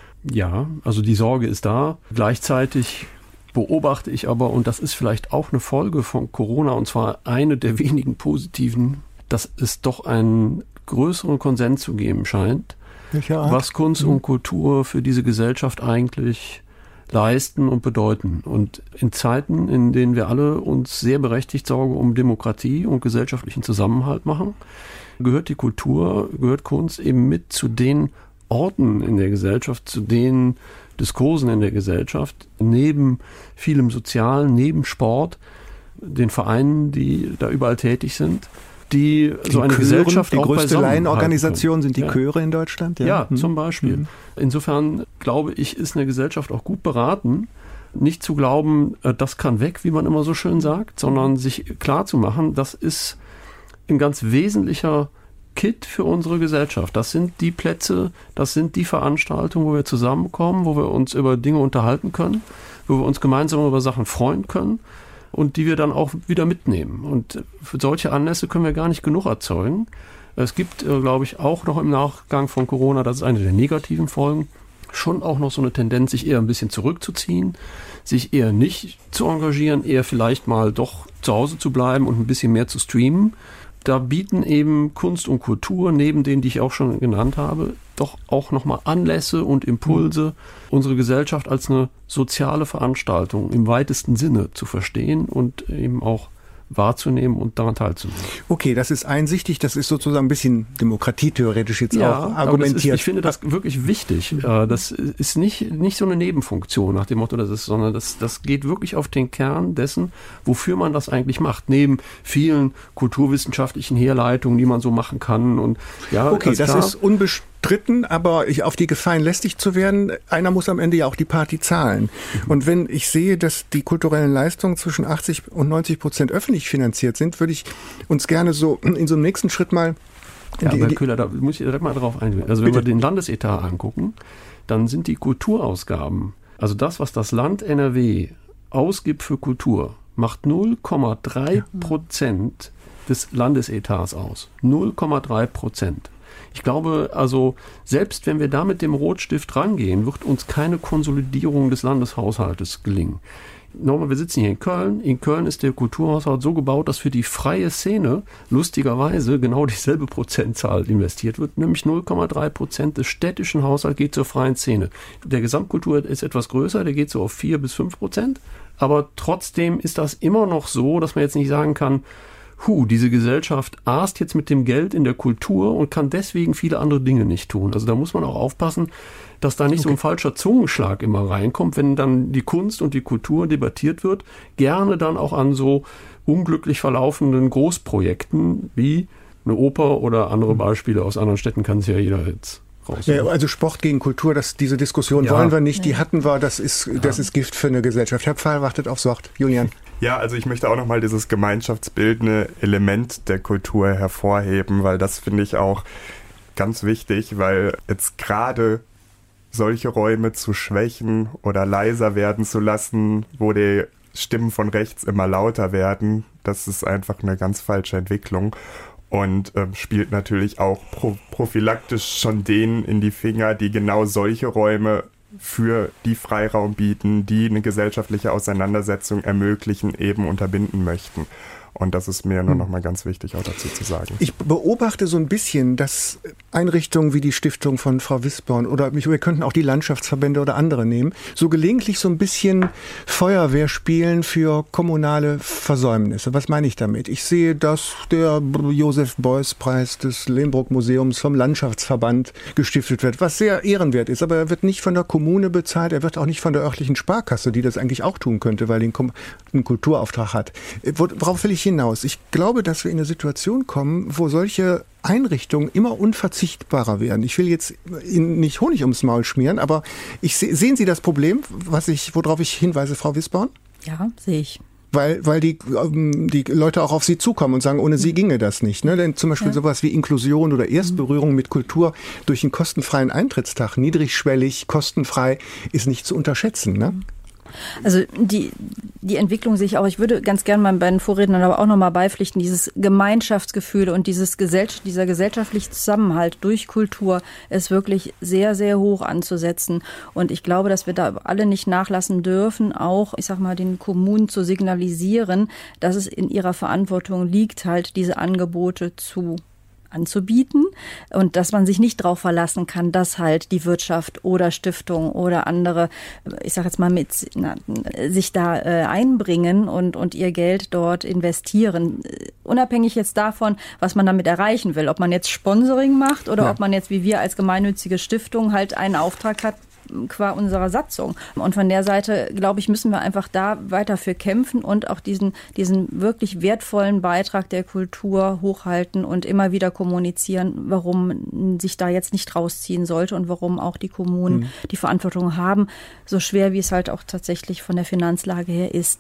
Speaker 5: Ja, also die Sorge ist da. Gleichzeitig beobachte ich aber, und das ist vielleicht auch eine Folge von Corona, und zwar eine der wenigen positiven, dass es doch einen größeren Konsens zu geben scheint, was Kunst und Kultur für diese Gesellschaft eigentlich leisten und bedeuten. Und in Zeiten, in denen wir alle uns sehr berechtigt Sorge um Demokratie und gesellschaftlichen Zusammenhalt machen, gehört die Kultur, gehört Kunst eben mit zu den Orten in der Gesellschaft, zu den Diskursen in der Gesellschaft, neben vielem Sozialen, neben Sport, den Vereinen, die da überall tätig sind, die
Speaker 2: die
Speaker 5: so eine
Speaker 2: Chören,
Speaker 5: Gesellschaft
Speaker 2: die
Speaker 5: auch
Speaker 2: größte Laienorganisation sind die
Speaker 5: ja.
Speaker 2: Chöre in Deutschland? Ja,
Speaker 5: ja
Speaker 2: hm.
Speaker 5: zum Beispiel.
Speaker 2: Hm.
Speaker 5: Insofern glaube ich, ist eine Gesellschaft auch gut beraten, nicht zu glauben, das kann weg, wie man immer so schön sagt, sondern sich klar zu machen, das ist ein ganz wesentlicher Kit für unsere Gesellschaft. Das sind die Plätze, das sind die Veranstaltungen, wo wir zusammenkommen, wo wir uns über Dinge unterhalten können, wo wir uns gemeinsam über Sachen freuen können und die wir dann auch wieder mitnehmen. Und für solche Anlässe können wir gar nicht genug erzeugen. Es gibt, glaube ich, auch noch im Nachgang von Corona, das ist eine der negativen Folgen, schon auch noch so eine Tendenz, sich eher ein bisschen zurückzuziehen, sich eher nicht zu engagieren, eher vielleicht mal doch zu Hause zu bleiben und ein bisschen mehr zu streamen. Da bieten eben Kunst und Kultur, neben denen, die ich auch schon genannt habe, doch auch nochmal Anlässe und Impulse, unsere Gesellschaft als eine soziale Veranstaltung im weitesten Sinne zu verstehen und eben auch wahrzunehmen und daran teilzunehmen.
Speaker 2: Okay, das ist einsichtig, das ist sozusagen ein bisschen demokratietheoretisch jetzt
Speaker 5: ja,
Speaker 2: auch argumentiert.
Speaker 5: Ist, ich finde das wirklich wichtig. Das ist nicht, nicht so eine Nebenfunktion nach dem Motto, das ist, sondern das, das geht wirklich auf den Kern dessen, wofür man das eigentlich macht, neben vielen kulturwissenschaftlichen Herleitungen, die man so machen kann. Und ja,
Speaker 2: okay, das klar. ist unbestritten, aber ich, auf die Gefallen lästig zu werden, einer muss am Ende ja auch die Party zahlen. Mhm. Und wenn ich sehe, dass die kulturellen Leistungen zwischen achtzig und neunzig Prozent öffentlich finanziert sind, würde ich uns gerne so in so einem nächsten Schritt mal...
Speaker 5: Ja,
Speaker 2: die,
Speaker 5: aber
Speaker 2: die,
Speaker 5: Köhler, da muss ich direkt mal drauf eingehen. Also wenn bitte. wir den Landesetat angucken, dann sind die Kulturausgaben, also das, was das Land N R W ausgibt für Kultur, macht null Komma drei Prozent des Landesetats aus. null Komma drei Prozent. Ich glaube, also selbst wenn wir da mit dem Rotstift rangehen, wird uns keine Konsolidierung des Landeshaushaltes gelingen. Nochmal, wir sitzen hier in Köln. In Köln ist der Kulturhaushalt so gebaut, dass für die freie Szene lustigerweise genau dieselbe Prozentzahl investiert wird, nämlich null Komma drei Prozent des städtischen Haushalts geht zur freien Szene. Der Gesamtkultur ist etwas größer, der geht so auf vier bis fünf Prozent, aber trotzdem ist das immer noch so, dass man jetzt nicht sagen kann, Huh, diese Gesellschaft aßt jetzt mit dem Geld in der Kultur und kann deswegen viele andere Dinge nicht tun. Also da muss man auch aufpassen, dass da nicht okay. so ein falscher Zungenschlag immer reinkommt, wenn dann die Kunst und die Kultur debattiert wird. Gerne dann auch an so unglücklich verlaufenden Großprojekten wie eine Oper oder andere Beispiele aus anderen Städten kann es ja jeder jetzt raussuchen.
Speaker 2: Ja, also Sport gegen Kultur, das, diese Diskussion ja. wollen wir nicht, die hatten wir, das ist, ja. das ist Gift für eine Gesellschaft. Herr Pfahl wartet aufs Wort. Julian.
Speaker 4: Ja, also ich möchte auch nochmal dieses gemeinschaftsbildende Element der Kultur hervorheben, weil das finde ich auch ganz wichtig, weil jetzt gerade solche Räume zu schwächen oder leiser werden zu lassen, wo die Stimmen von rechts immer lauter werden, das ist einfach eine ganz falsche Entwicklung und ähm, spielt natürlich auch pro- prophylaktisch schon denen in die Finger, die genau solche Räume für die Freiraum bieten, die eine gesellschaftliche Auseinandersetzung ermöglichen, eben unterbinden möchten. Und das ist mir nur noch mal ganz wichtig auch dazu zu sagen.
Speaker 2: Ich beobachte so ein bisschen, dass Einrichtungen wie die Stiftung von Frau Wisborn oder wir könnten auch die Landschaftsverbände oder andere nehmen, so gelegentlich so ein bisschen Feuerwehr spielen für kommunale Versäumnisse. Was meine ich damit? Ich sehe, dass der Josef-Beuys-Preis des Lehmbruck-Museums vom Landschaftsverband gestiftet wird, was sehr ehrenwert ist. Aber er wird nicht von der Kommune bezahlt, er wird auch nicht von der örtlichen Sparkasse, die das eigentlich auch tun könnte, weil die einen Kulturauftrag hat. Worauf will ich hinaus? Ich glaube, dass wir in eine Situation kommen, wo solche Einrichtungen immer unverzichtbarer werden. Ich will jetzt Ihnen nicht Honig ums Maul schmieren, aber ich, sehen Sie das Problem, was ich, worauf ich hinweise, Frau Wisborn?
Speaker 3: Ja, sehe ich.
Speaker 2: Weil, weil die, die Leute auch auf Sie zukommen und sagen, ohne Sie ginge das nicht. Ne? Denn zum Beispiel ja. sowas wie Inklusion oder Erstberührung mit Kultur durch einen kostenfreien Eintrittstag, niedrigschwellig, kostenfrei, ist nicht zu unterschätzen. Ne?
Speaker 3: Also die, die Entwicklung sehe ich auch. Ich würde ganz gerne meinen beiden Vorrednern aber auch nochmal beipflichten, dieses Gemeinschaftsgefühl und dieses Gesell- dieser gesellschaftliche Zusammenhalt durch Kultur ist wirklich sehr, sehr hoch anzusetzen. Und ich glaube, dass wir da alle nicht nachlassen dürfen, auch, ich sag mal, den Kommunen zu signalisieren, dass es in ihrer Verantwortung liegt, halt diese Angebote zu anzubieten und dass man sich nicht darauf verlassen kann, dass halt die Wirtschaft oder Stiftung oder andere, ich sage jetzt mal, mit na, sich da äh, einbringen und, und ihr Geld dort investieren. Unabhängig jetzt davon, was man damit erreichen will, ob man jetzt Sponsoring macht oder ja. ob man jetzt wie wir als gemeinnützige Stiftung halt einen Auftrag hat, qua unserer Satzung. Und von der Seite, glaube ich, müssen wir einfach da weiter für kämpfen und auch diesen, diesen wirklich wertvollen Beitrag der Kultur hochhalten und immer wieder kommunizieren, warum sich da jetzt nicht rausziehen sollte und warum auch die Kommunen mhm. die Verantwortung haben, so schwer wie es halt auch tatsächlich von der Finanzlage her ist.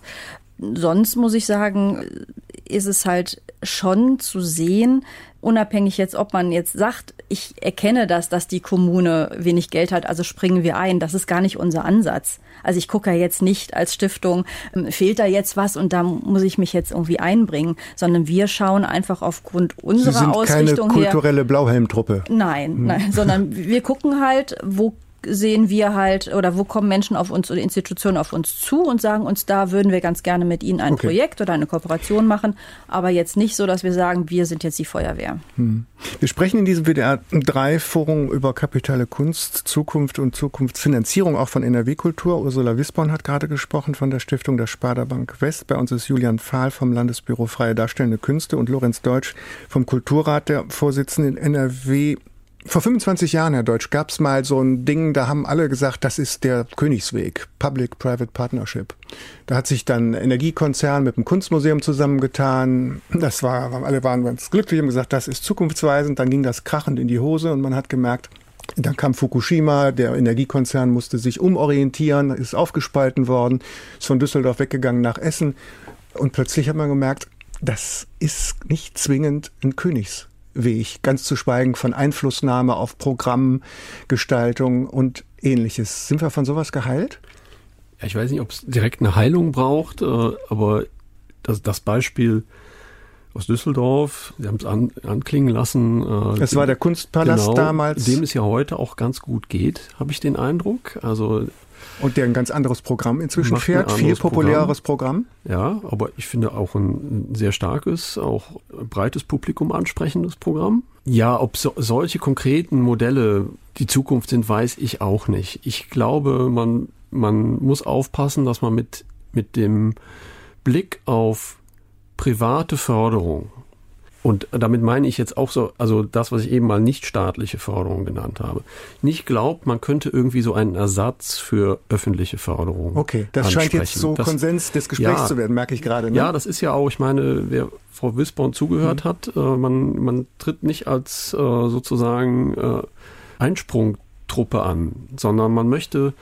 Speaker 3: Sonst muss ich sagen, ist es halt schon zu sehen, unabhängig jetzt, ob man jetzt sagt, ich erkenne das, dass die Kommune wenig Geld hat, also springen wir ein. Das ist gar nicht unser Ansatz. Also ich gucke ja jetzt nicht als Stiftung, fehlt da jetzt was und da muss ich mich jetzt irgendwie einbringen, sondern wir schauen einfach aufgrund unserer
Speaker 2: Sie sind
Speaker 3: Ausrichtung
Speaker 2: keine kulturelle her, Blauhelmtruppe.
Speaker 3: Nein, hm. nein, sondern wir gucken halt, wo sehen wir halt, oder wo kommen Menschen auf uns oder Institutionen auf uns zu und sagen uns, da würden wir ganz gerne mit ihnen ein okay. Projekt oder eine Kooperation machen, aber jetzt nicht so, dass wir sagen, wir sind jetzt die Feuerwehr.
Speaker 2: Hm. Wir sprechen in diesem W D R drei Forum über kapitale Kunst, Zukunft und Zukunftsfinanzierung, auch von N R W-Kultur. Ursula Wisborn hat gerade gesprochen von der Stiftung der Sparda Bank West. Bei uns ist Julian Fahl vom Landesbüro Freie Darstellende Künste und Lorenz Deutsch vom Kulturrat, der Vorsitzende in N R W. Vor fünfundzwanzig Jahren, Herr Deutsch, gab es mal so ein Ding, da haben alle gesagt, das ist der Königsweg, Public-Private Partnership. Da hat sich dann ein Energiekonzern mit dem Kunstmuseum zusammengetan. Das war, alle waren ganz glücklich und gesagt, das ist zukunftsweisend. Dann ging das krachend in die Hose und man hat gemerkt, dann kam Fukushima, der Energiekonzern musste sich umorientieren, ist aufgespalten worden, ist von Düsseldorf weggegangen nach Essen. Und plötzlich hat man gemerkt, das ist nicht zwingend ein Königsweg. Weg, ganz zu schweigen von Einflussnahme auf Programmgestaltung und Ähnliches. Sind wir von sowas geheilt?
Speaker 5: Ja, ich weiß nicht, ob es direkt eine Heilung braucht, aber das, das Beispiel aus Düsseldorf, Sie haben es an, anklingen lassen.
Speaker 2: Das dem, war der Kunstpalast
Speaker 5: genau,
Speaker 2: damals.
Speaker 5: Dem es ja heute auch ganz gut geht, habe ich den Eindruck. Also
Speaker 2: und der ein ganz anderes Programm inzwischen fährt, viel populäres Programm.
Speaker 5: Programm. Ja, aber ich finde auch ein sehr starkes, auch breites Publikum ansprechendes Programm. Ja, ob so, solche konkreten Modelle die Zukunft sind, weiß ich auch nicht. Ich glaube, man, man muss aufpassen, dass man mit, mit dem Blick auf private Förderung, und damit meine ich jetzt auch so, also das, was ich eben mal nicht staatliche Förderung genannt habe, nicht glaubt, man könnte irgendwie so einen Ersatz für öffentliche Förderung
Speaker 2: Okay, das
Speaker 5: ansprechen.
Speaker 2: scheint jetzt so
Speaker 5: das,
Speaker 2: Konsens des Gesprächs
Speaker 5: ja,
Speaker 2: zu werden, merke ich gerade. Ne?
Speaker 5: Ja, das ist ja auch, ich meine, wer Frau Wisborn zugehört mhm. hat, äh, man, man tritt nicht als äh, sozusagen äh, Einsprungtruppe an, sondern man möchte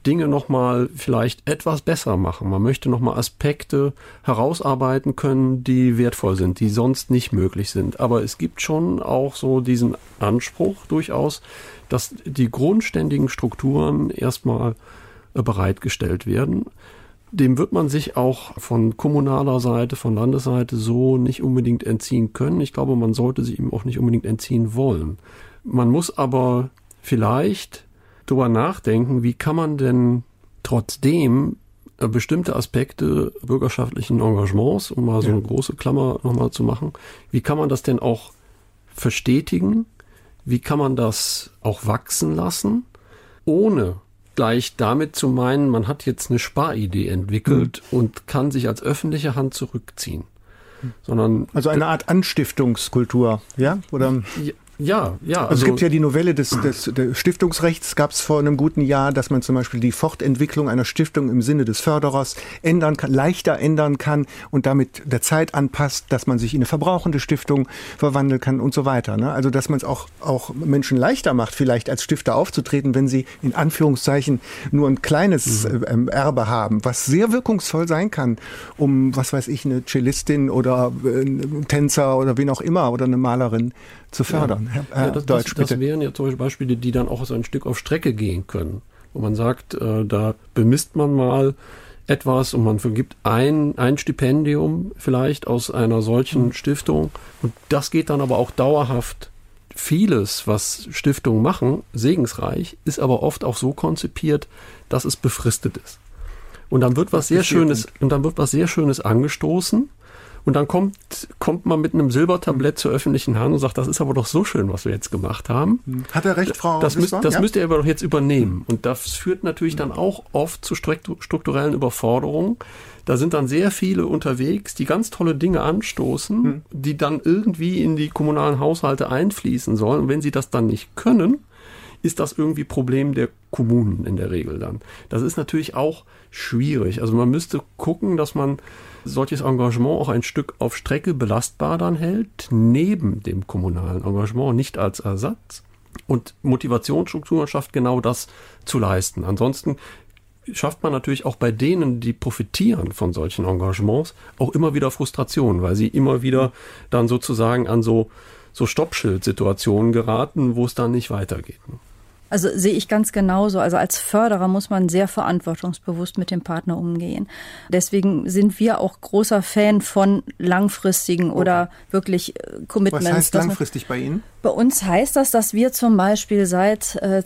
Speaker 5: Dinge nochmal vielleicht etwas besser machen. Man möchte nochmal Aspekte herausarbeiten können, die wertvoll sind, die sonst nicht möglich sind. Aber es gibt schon auch so diesen Anspruch durchaus, dass die grundständigen Strukturen erstmal bereitgestellt werden. Dem wird man sich auch von kommunaler Seite, von Landesseite so nicht unbedingt entziehen können. Ich glaube, man sollte sich ihm auch nicht unbedingt entziehen wollen. Man muss aber vielleicht darüber nachdenken, wie kann man denn trotzdem bestimmte Aspekte bürgerschaftlichen Engagements, um mal so eine große Klammer nochmal zu machen, wie kann man das denn auch verstetigen? Wie kann man das auch wachsen lassen, ohne gleich damit zu meinen, man hat jetzt eine Sparidee entwickelt mhm. und kann sich als öffentliche Hand zurückziehen. Sondern
Speaker 2: also eine Art Anstiftungskultur, ja? Oder?
Speaker 5: Ja. Ja, ja.
Speaker 2: Also, also es gibt ja die Novelle des, des, des Stiftungsrechts, gab es vor einem guten Jahr, dass man zum Beispiel die Fortentwicklung einer Stiftung im Sinne des Förderers ändern kann, leichter ändern kann und damit der Zeit anpasst, dass man sich in eine verbrauchende Stiftung verwandeln kann und so weiter. Ne? Also dass man es auch, auch Menschen leichter macht, vielleicht als Stifter aufzutreten, wenn sie in Anführungszeichen nur ein kleines mhm. äh, Erbe haben, was sehr wirkungsvoll sein kann, um, was weiß ich, eine Cellistin oder äh, einen Tänzer oder wen auch immer oder eine Malerin zu fördern.
Speaker 5: Ja. Herr, Herr ja, das, Deutsch, das, das wären ja zum Beispiel Beispiele, die dann auch so ein Stück auf Strecke gehen können. Wo man sagt, äh, da bemisst man mal etwas und man vergibt ein, ein Stipendium vielleicht aus einer solchen mhm. Stiftung. Und das geht dann aber auch dauerhaft. Vieles, was Stiftungen machen, segensreich, ist aber oft auch so konzipiert, dass es befristet ist. Und dann wird was sehr Schönes, und dann wird was sehr Schönes angestoßen. Und dann kommt, kommt man mit einem Silbertablett zur öffentlichen Hand und sagt, das ist aber doch so schön, was wir jetzt gemacht haben.
Speaker 2: Hat er recht, Frau
Speaker 5: Das, müsst, das
Speaker 2: ja?
Speaker 5: müsst ihr aber doch jetzt übernehmen. Und das führt natürlich dann auch oft zu strukturellen Überforderungen. Da sind dann sehr viele unterwegs, die ganz tolle Dinge anstoßen, hm. die dann irgendwie in die kommunalen Haushalte einfließen sollen. Und wenn sie das dann nicht können, ist das irgendwie Problem der Kommunen in der Regel dann. Das ist natürlich auch schwierig. Also man müsste gucken, dass man solches Engagement auch ein Stück auf Strecke belastbar dann hält, neben dem kommunalen Engagement, nicht als Ersatz. Und Motivationsstrukturen schafft genau das zu leisten. Ansonsten schafft man natürlich auch bei denen, die profitieren von solchen Engagements, auch immer wieder Frustration, weil sie immer wieder dann sozusagen an so, so Stoppschildsituationen geraten, wo es dann nicht weitergeht.
Speaker 3: Also sehe ich ganz genauso. Also als Förderer muss man sehr verantwortungsbewusst mit dem Partner umgehen. Deswegen sind wir auch großer Fan von langfristigen okay. oder wirklich Commitments.
Speaker 2: Was heißt langfristig bei Ihnen?
Speaker 3: Bei uns heißt das, dass wir zum Beispiel seit äh,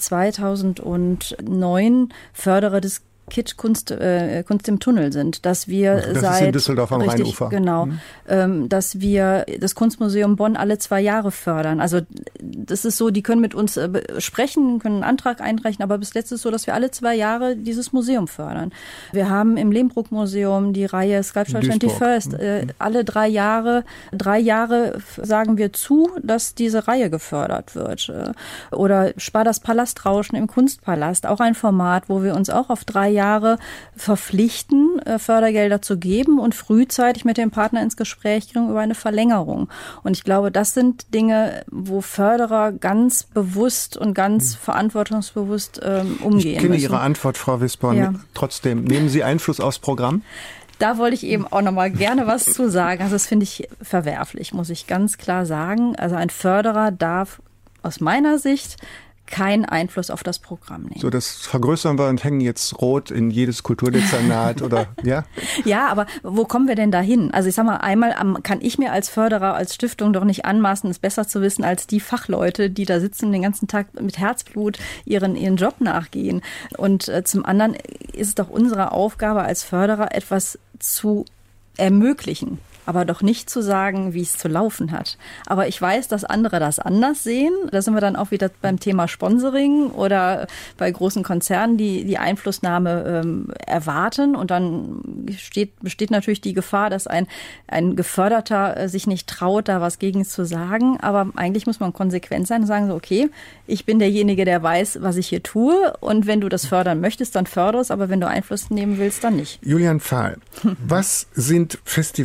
Speaker 3: zweitausendneun Förderer des K I T Kunst, äh, Kunst im Tunnel sind, dass wir
Speaker 2: das
Speaker 3: seit
Speaker 2: ist in Düsseldorf am
Speaker 3: richtig,
Speaker 2: Rheinufer.
Speaker 3: Genau, mhm. ähm, dass wir das Kunstmuseum Bonn alle zwei Jahre fördern. Also das ist so, die können mit uns äh, sprechen, können einen Antrag einreichen, aber bis jetzt ist es so, dass wir alle zwei Jahre dieses Museum fördern. Wir haben im Lehmbruck-Museum die Reihe Sculpture einundzwanzig. Äh, mhm. Alle drei Jahre, drei Jahre sagen wir zu, dass diese Reihe gefördert wird. Oder Spar das Palastrauschen im Kunstpalast, auch ein Format, wo wir uns auch auf drei Jahre Jahre verpflichten, Fördergelder zu geben und frühzeitig mit dem Partner ins Gespräch gehen über eine Verlängerung. Und ich glaube, das sind Dinge, wo Förderer ganz bewusst und ganz verantwortungsbewusst ähm, umgehen
Speaker 2: Ich kenne
Speaker 3: müssen.
Speaker 2: Ihre Antwort, Frau Wisborn.
Speaker 3: Ja.
Speaker 2: Trotzdem, nehmen Sie Einfluss aufs Programm?
Speaker 3: Da wollte ich eben auch noch mal gerne was zu sagen. Also das finde ich verwerflich, muss ich ganz klar sagen. Also ein Förderer darf aus meiner Sicht keinen Einfluss auf das Programm nehmen.
Speaker 2: So, das vergrößern wir und hängen jetzt rot in jedes Kulturdezernat oder, ja?
Speaker 3: Ja, aber wo kommen wir denn da hin? Also ich sag mal, einmal kann ich mir als Förderer, als Stiftung doch nicht anmaßen, es besser zu wissen als die Fachleute, die da sitzen und den ganzen Tag mit Herzblut ihren, ihren Job nachgehen. Und äh, zum anderen ist es doch unsere Aufgabe als Förderer, etwas zu ermöglichen. Aber doch nicht zu sagen, wie es zu laufen hat. Aber ich weiß, dass andere das anders sehen. Da sind wir dann auch wieder beim Thema Sponsoring oder bei großen Konzernen, die die Einflussnahme ähm, erwarten. Und dann steht, besteht natürlich die Gefahr, dass ein, ein Geförderter äh, sich nicht traut, da was gegen zu sagen. Aber eigentlich muss man konsequent sein und sagen so, okay, ich bin derjenige, der weiß, was ich hier tue. Und wenn du das fördern möchtest, dann fördere es. Aber wenn du Einfluss nehmen willst, dann nicht.
Speaker 2: Julian Pfahl, was sind Festivals, die Sie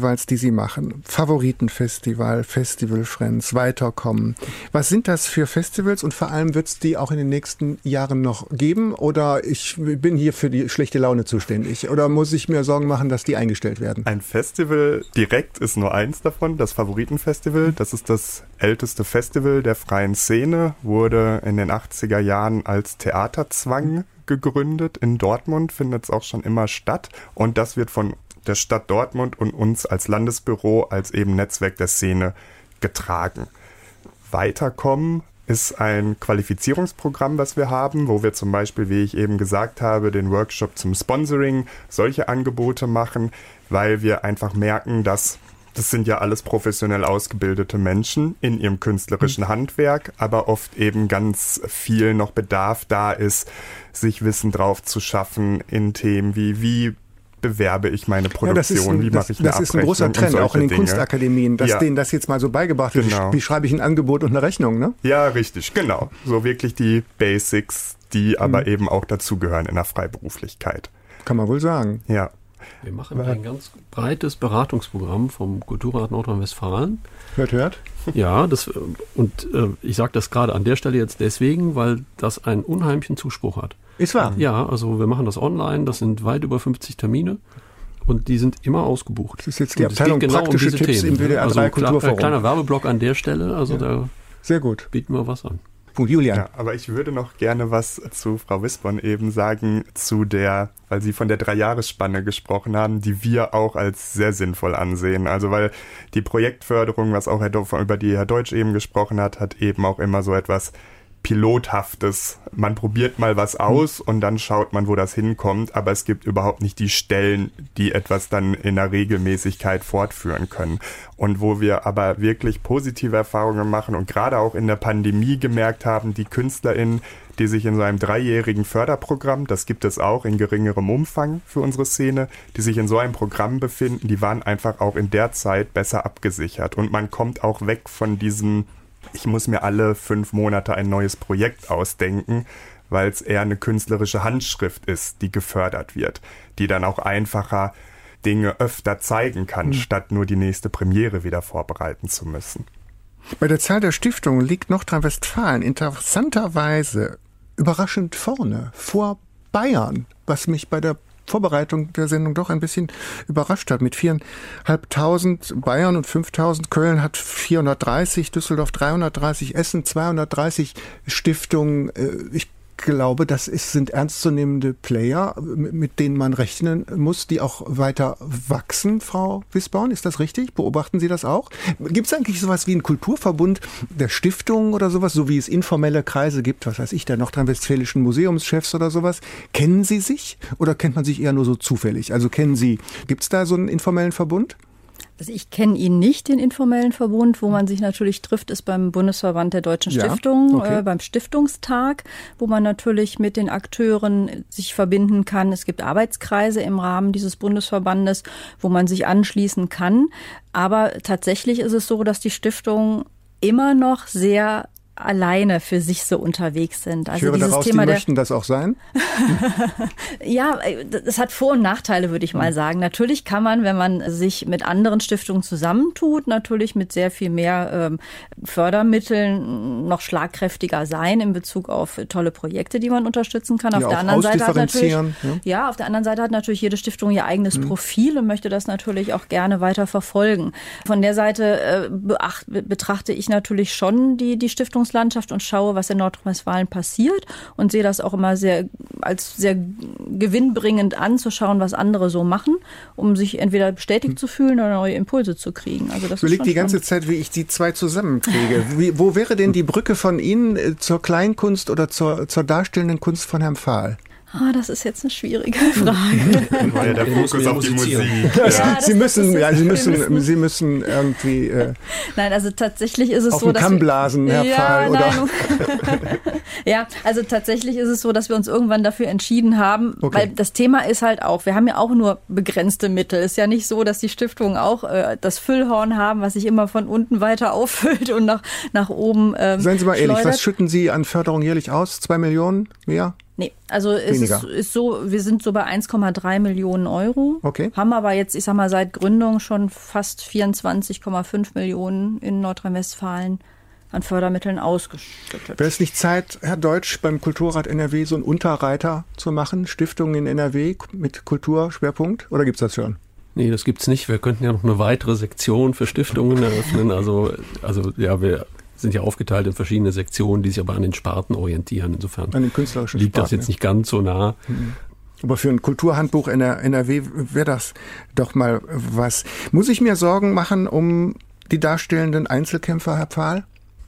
Speaker 2: Sie machen, Favoritenfestival, Festival Friends, Weiterkommen. Was sind das für Festivals und vor allem wird es die auch in den nächsten Jahren noch geben oder ich bin hier für die schlechte Laune zuständig oder muss ich mir Sorgen machen, dass die eingestellt werden?
Speaker 4: Ein Festival direkt ist nur eins davon, das Favoritenfestival. Das ist das älteste Festival der freien Szene, wurde in den achtziger Jahren als Theaterzwang gegründet. In Dortmund findet es auch schon immer statt und das wird von der Stadt Dortmund und uns als Landesbüro als eben Netzwerk der Szene getragen. Weiterkommen ist ein Qualifizierungsprogramm, was wir haben, wo wir zum Beispiel, wie ich eben gesagt habe, den Workshop zum Sponsoring, solche Angebote machen, weil wir einfach merken, dass das sind ja alles professionell ausgebildete Menschen in ihrem künstlerischen Handwerk, aber oft eben ganz viel noch Bedarf da ist, sich Wissen drauf zu schaffen in Themen wie, wie bewerbe ich meine Produktion,
Speaker 2: ja, ein,
Speaker 4: wie mache ich eine
Speaker 2: Das ist ein großer Trend, auch in den
Speaker 4: Dinge.
Speaker 2: Kunstakademien, dass
Speaker 4: ja.
Speaker 2: denen das jetzt mal so beigebracht wird.
Speaker 4: Genau.
Speaker 2: Wie schreibe ich ein Angebot und eine Rechnung, ne?
Speaker 4: Ja, richtig, genau. So wirklich die Basics, die aber mhm. eben auch dazugehören in der Freiberuflichkeit.
Speaker 2: Kann man wohl sagen.
Speaker 4: Ja.
Speaker 5: Wir machen ein ganz breites Beratungsprogramm vom Kulturrat Nordrhein-Westfalen.
Speaker 2: Hört, hört.
Speaker 5: Ja, das, und äh, ich sage das gerade an der Stelle jetzt deswegen, weil das einen unheimlichen Zuspruch hat.
Speaker 2: Ist wahr?
Speaker 5: Ja, also wir machen das online, das sind weit über fünfzig Termine und die sind immer ausgebucht.
Speaker 2: Das ist jetzt die
Speaker 5: und
Speaker 2: Abteilung
Speaker 5: genau
Speaker 2: praktische
Speaker 5: um
Speaker 2: Tipps
Speaker 5: Themen.
Speaker 2: im W D R drei
Speaker 5: also,
Speaker 2: Kulturforum.
Speaker 5: Kleiner Werbeblock an der Stelle, also
Speaker 2: ja.
Speaker 5: da
Speaker 2: Sehr gut.
Speaker 5: bieten wir was an.
Speaker 2: Punkt, Julian.
Speaker 4: Ja, aber ich würde noch gerne was zu Frau Wisborn eben sagen, zu der, weil Sie von der Dreijahresspanne gesprochen haben, die wir auch als sehr sinnvoll ansehen. Also weil die Projektförderung, was auch Herr Do- über die Herr Deutsch eben gesprochen hat, hat eben auch immer so etwas Pilothaftes. Man probiert mal was aus und dann schaut man, wo das hinkommt, aber es gibt überhaupt nicht die Stellen, die etwas dann in der Regelmäßigkeit fortführen können. Und wo wir aber wirklich positive Erfahrungen machen und gerade auch in der Pandemie gemerkt haben, die KünstlerInnen, die sich in so einem dreijährigen Förderprogramm, das gibt es auch in geringerem Umfang für unsere Szene, die sich in so einem Programm befinden, die waren einfach auch in der Zeit besser abgesichert. Und man kommt auch weg von diesem ich muss mir alle fünf Monate ein neues Projekt ausdenken, weil es eher eine künstlerische Handschrift ist, die gefördert wird, die dann auch einfacher Dinge öfter zeigen kann, mhm. statt nur die nächste Premiere wieder vorbereiten zu müssen.
Speaker 2: Bei der Zahl der Stiftungen liegt Nordrhein-Westfalen interessanterweise überraschend vorne, vor Bayern, was mich bei der Vorbereitung der Sendung doch ein bisschen überrascht hat. Mit viertausendfünfhundert Bayern und fünftausend, Köln hat vierhundertdreißig, Düsseldorf dreihundertdreißig, Essen zweihundertdreißig Stiftungen. Ich glaube, das ist, sind ernstzunehmende Player, mit denen man rechnen muss, die auch weiter wachsen, Frau Wisborn. Ist das richtig? Beobachten Sie das auch? Gibt es eigentlich sowas wie einen Kulturverbund der Stiftungen oder sowas, so wie es informelle Kreise gibt, was weiß ich, der nordrhein-westfälischen Museumschefs oder sowas? Kennen Sie sich oder kennt man sich eher nur so zufällig? Also kennen Sie, gibt es da so einen informellen Verbund?
Speaker 3: Also ich kenne ihn nicht, den informellen Verbund. Wo man sich natürlich trifft, ist beim Bundesverband der Deutschen
Speaker 2: ja,
Speaker 3: Stiftungen,
Speaker 2: okay.
Speaker 3: äh, beim Stiftungstag, wo man natürlich mit den Akteuren sich verbinden kann. Es gibt Arbeitskreise im Rahmen dieses Bundesverbandes, wo man sich anschließen kann. Aber tatsächlich ist es so, dass die Stiftungen immer noch sehr alleine für sich so unterwegs sind. Also
Speaker 2: ich höre
Speaker 3: dieses
Speaker 2: daraus,
Speaker 3: Thema
Speaker 2: die
Speaker 3: der
Speaker 2: möchten das auch sein?
Speaker 3: Ja, es hat Vor- und Nachteile, würde ich mal sagen. Natürlich kann man, wenn man sich mit anderen Stiftungen zusammentut, natürlich mit sehr viel mehr ähm, Fördermitteln noch schlagkräftiger sein in Bezug auf tolle Projekte, die man unterstützen kann.
Speaker 2: Die
Speaker 3: auf der
Speaker 2: auch
Speaker 3: anderen Seite hat natürlich,
Speaker 2: ja.
Speaker 3: ja, auf der anderen Seite hat natürlich jede Stiftung ihr eigenes mhm. Profil und möchte das natürlich auch gerne weiter verfolgen. Von der Seite äh, beacht, betrachte ich natürlich schon die, die Stiftung Landschaft und schaue, was in Nordrhein-Westfalen passiert und sehe das auch immer sehr als sehr gewinnbringend an, zu schauen, was andere so machen, um sich entweder bestätigt zu fühlen oder neue Impulse zu kriegen. Also das
Speaker 2: ich überlege
Speaker 3: ist
Speaker 2: die ganze Zeit, wie ich die zwei zusammenkriege. Wie, wo wäre denn die Brücke von Ihnen zur Kleinkunst oder zur, zur darstellenden Kunst von Herrn Pfahl?
Speaker 3: Ah, das ist jetzt eine schwierige Frage.
Speaker 4: War ja der Fokus auf die Musik.
Speaker 2: Ja,
Speaker 3: ja,
Speaker 2: Sie müssen,
Speaker 3: ist,
Speaker 2: ja, Sie müssen, Sie müssen irgendwie. Äh,
Speaker 3: nein, also tatsächlich ist es
Speaker 2: auf
Speaker 3: so,
Speaker 2: den
Speaker 3: dass
Speaker 2: Kamm
Speaker 3: wir,
Speaker 2: blasen, Herr
Speaker 3: ja,
Speaker 2: Pfahl, oder?
Speaker 3: Ja, also tatsächlich ist es so, dass wir uns irgendwann dafür entschieden haben,
Speaker 2: okay.
Speaker 3: weil das Thema ist halt auch, wir haben ja auch nur begrenzte Mittel. Es ist ja nicht so, dass die Stiftungen auch äh, das Füllhorn haben, was sich immer von unten weiter auffüllt und nach, nach oben ähm,
Speaker 2: Seien Sie mal ehrlich,
Speaker 3: schleudert.
Speaker 2: was schütten Sie an Förderung jährlich aus? Zwei Millionen mehr?
Speaker 3: Nee, also es ist, ist so, wir sind so bei eins Komma drei Millionen Euro.
Speaker 2: Okay.
Speaker 3: Haben aber jetzt, ich sag mal, seit Gründung schon fast vierundzwanzig Komma fünf Millionen in Nordrhein-Westfalen an Fördermitteln ausgeschüttet.
Speaker 2: Wäre es nicht Zeit, Herr Deutsch, beim Kulturrat N R W so einen Unterreiter zu machen? Stiftungen in N R W mit Kulturschwerpunkt? Oder gibt es das schon?
Speaker 5: Nee, das gibt's nicht. Wir könnten ja noch eine weitere Sektion für Stiftungen eröffnen. Also, also ja, wir sind ja aufgeteilt in verschiedene Sektionen, die sich aber an den Sparten orientieren. Insofern
Speaker 2: an den künstlerischen
Speaker 5: liegt
Speaker 2: Sparten,
Speaker 5: das jetzt
Speaker 2: ja.
Speaker 5: nicht ganz so nah.
Speaker 2: Mhm. Aber für ein Kulturhandbuch in der N R W wäre das doch mal was. Muss ich mir Sorgen machen um die darstellenden Einzelkämpfer, Herr Pfahl?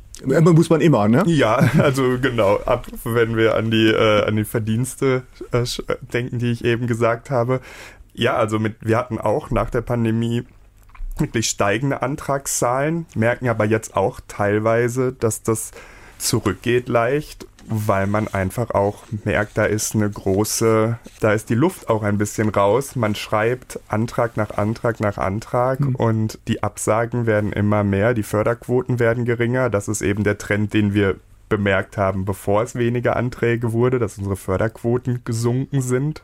Speaker 2: Muss man immer, ne?
Speaker 4: Ja, also genau, ab wenn wir an die, äh, an die Verdienste äh, denken, die ich eben gesagt habe. Ja, also mit, wir hatten auch nach der Pandemie wirklich steigende Antragszahlen, merken aber jetzt auch teilweise, dass das zurückgeht leicht, weil man einfach auch merkt, da ist eine große, da ist die Luft auch ein bisschen raus. Man schreibt Antrag nach Antrag nach Antrag mhm. und die Absagen werden immer mehr, die Förderquoten werden geringer. Das ist eben der Trend, den wir bemerkt haben, bevor es weniger Anträge wurde, dass unsere Förderquoten gesunken sind.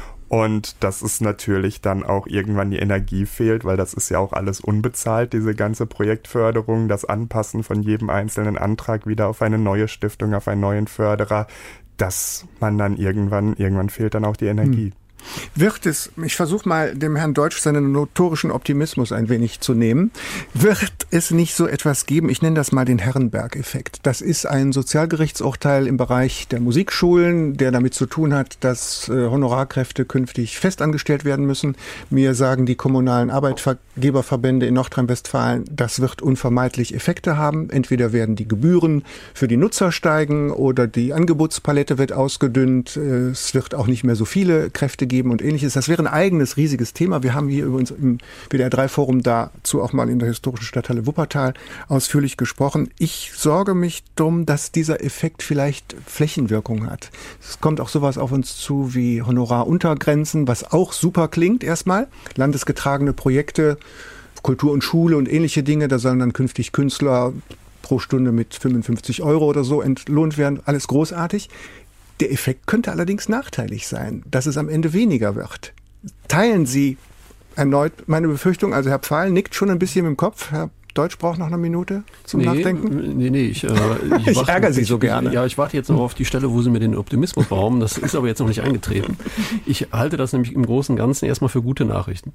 Speaker 4: Und das ist natürlich dann auch irgendwann die Energie fehlt, weil das ist ja auch alles unbezahlt, diese ganze Projektförderung, das Anpassen von jedem einzelnen Antrag wieder auf eine neue Stiftung, auf einen neuen Förderer, dass man dann irgendwann, irgendwann fehlt dann auch die Energie. Hm.
Speaker 2: Wird es, ich versuche mal dem Herrn Deutsch seinen notorischen Optimismus ein wenig zu nehmen, wird es nicht so etwas geben, ich nenne das mal den Herrenberg-Effekt. Das ist ein Sozialgerichtsurteil im Bereich der Musikschulen, der damit zu tun hat, dass äh, Honorarkräfte künftig festangestellt werden müssen. Mir sagen die kommunalen Arbeitgeberverbände in Nordrhein-Westfalen, das wird unvermeidlich Effekte haben. Entweder werden die Gebühren für die Nutzer steigen oder die Angebotspalette wird ausgedünnt. Es wird auch nicht mehr so viele Kräfte geben und ähnliches. Das wäre ein eigenes, riesiges Thema. Wir haben hier übrigens im W D R drei Forum dazu auch mal in der historischen Stadthalle Wuppertal ausführlich gesprochen. Ich sorge mich darum, dass dieser Effekt vielleicht Flächenwirkung hat. Es kommt auch sowas auf uns zu wie Honoraruntergrenzen, was auch super klingt erstmal. Landesgetragene Projekte, Kultur und Schule und ähnliche Dinge, da sollen dann künftig Künstler pro Stunde mit fünfundfünfzig Euro oder so entlohnt werden. Alles großartig. Der Effekt könnte allerdings nachteilig sein, dass es am Ende weniger wird. Teilen Sie erneut meine Befürchtung? Also Herr Pfahl nickt schon ein bisschen mit dem Kopf. Herr Deutsch braucht noch eine Minute zum
Speaker 5: nee,
Speaker 2: Nachdenken.
Speaker 5: Nee, nee, ich, äh, ich,
Speaker 2: ich
Speaker 5: warte,
Speaker 2: ärgere Sie so gerne.
Speaker 5: Ich, ja, ich warte jetzt noch auf die Stelle, wo Sie mir den Optimismus rauben. Das ist aber jetzt noch nicht eingetreten. Ich halte das nämlich im Großen und Ganzen erstmal für gute Nachrichten.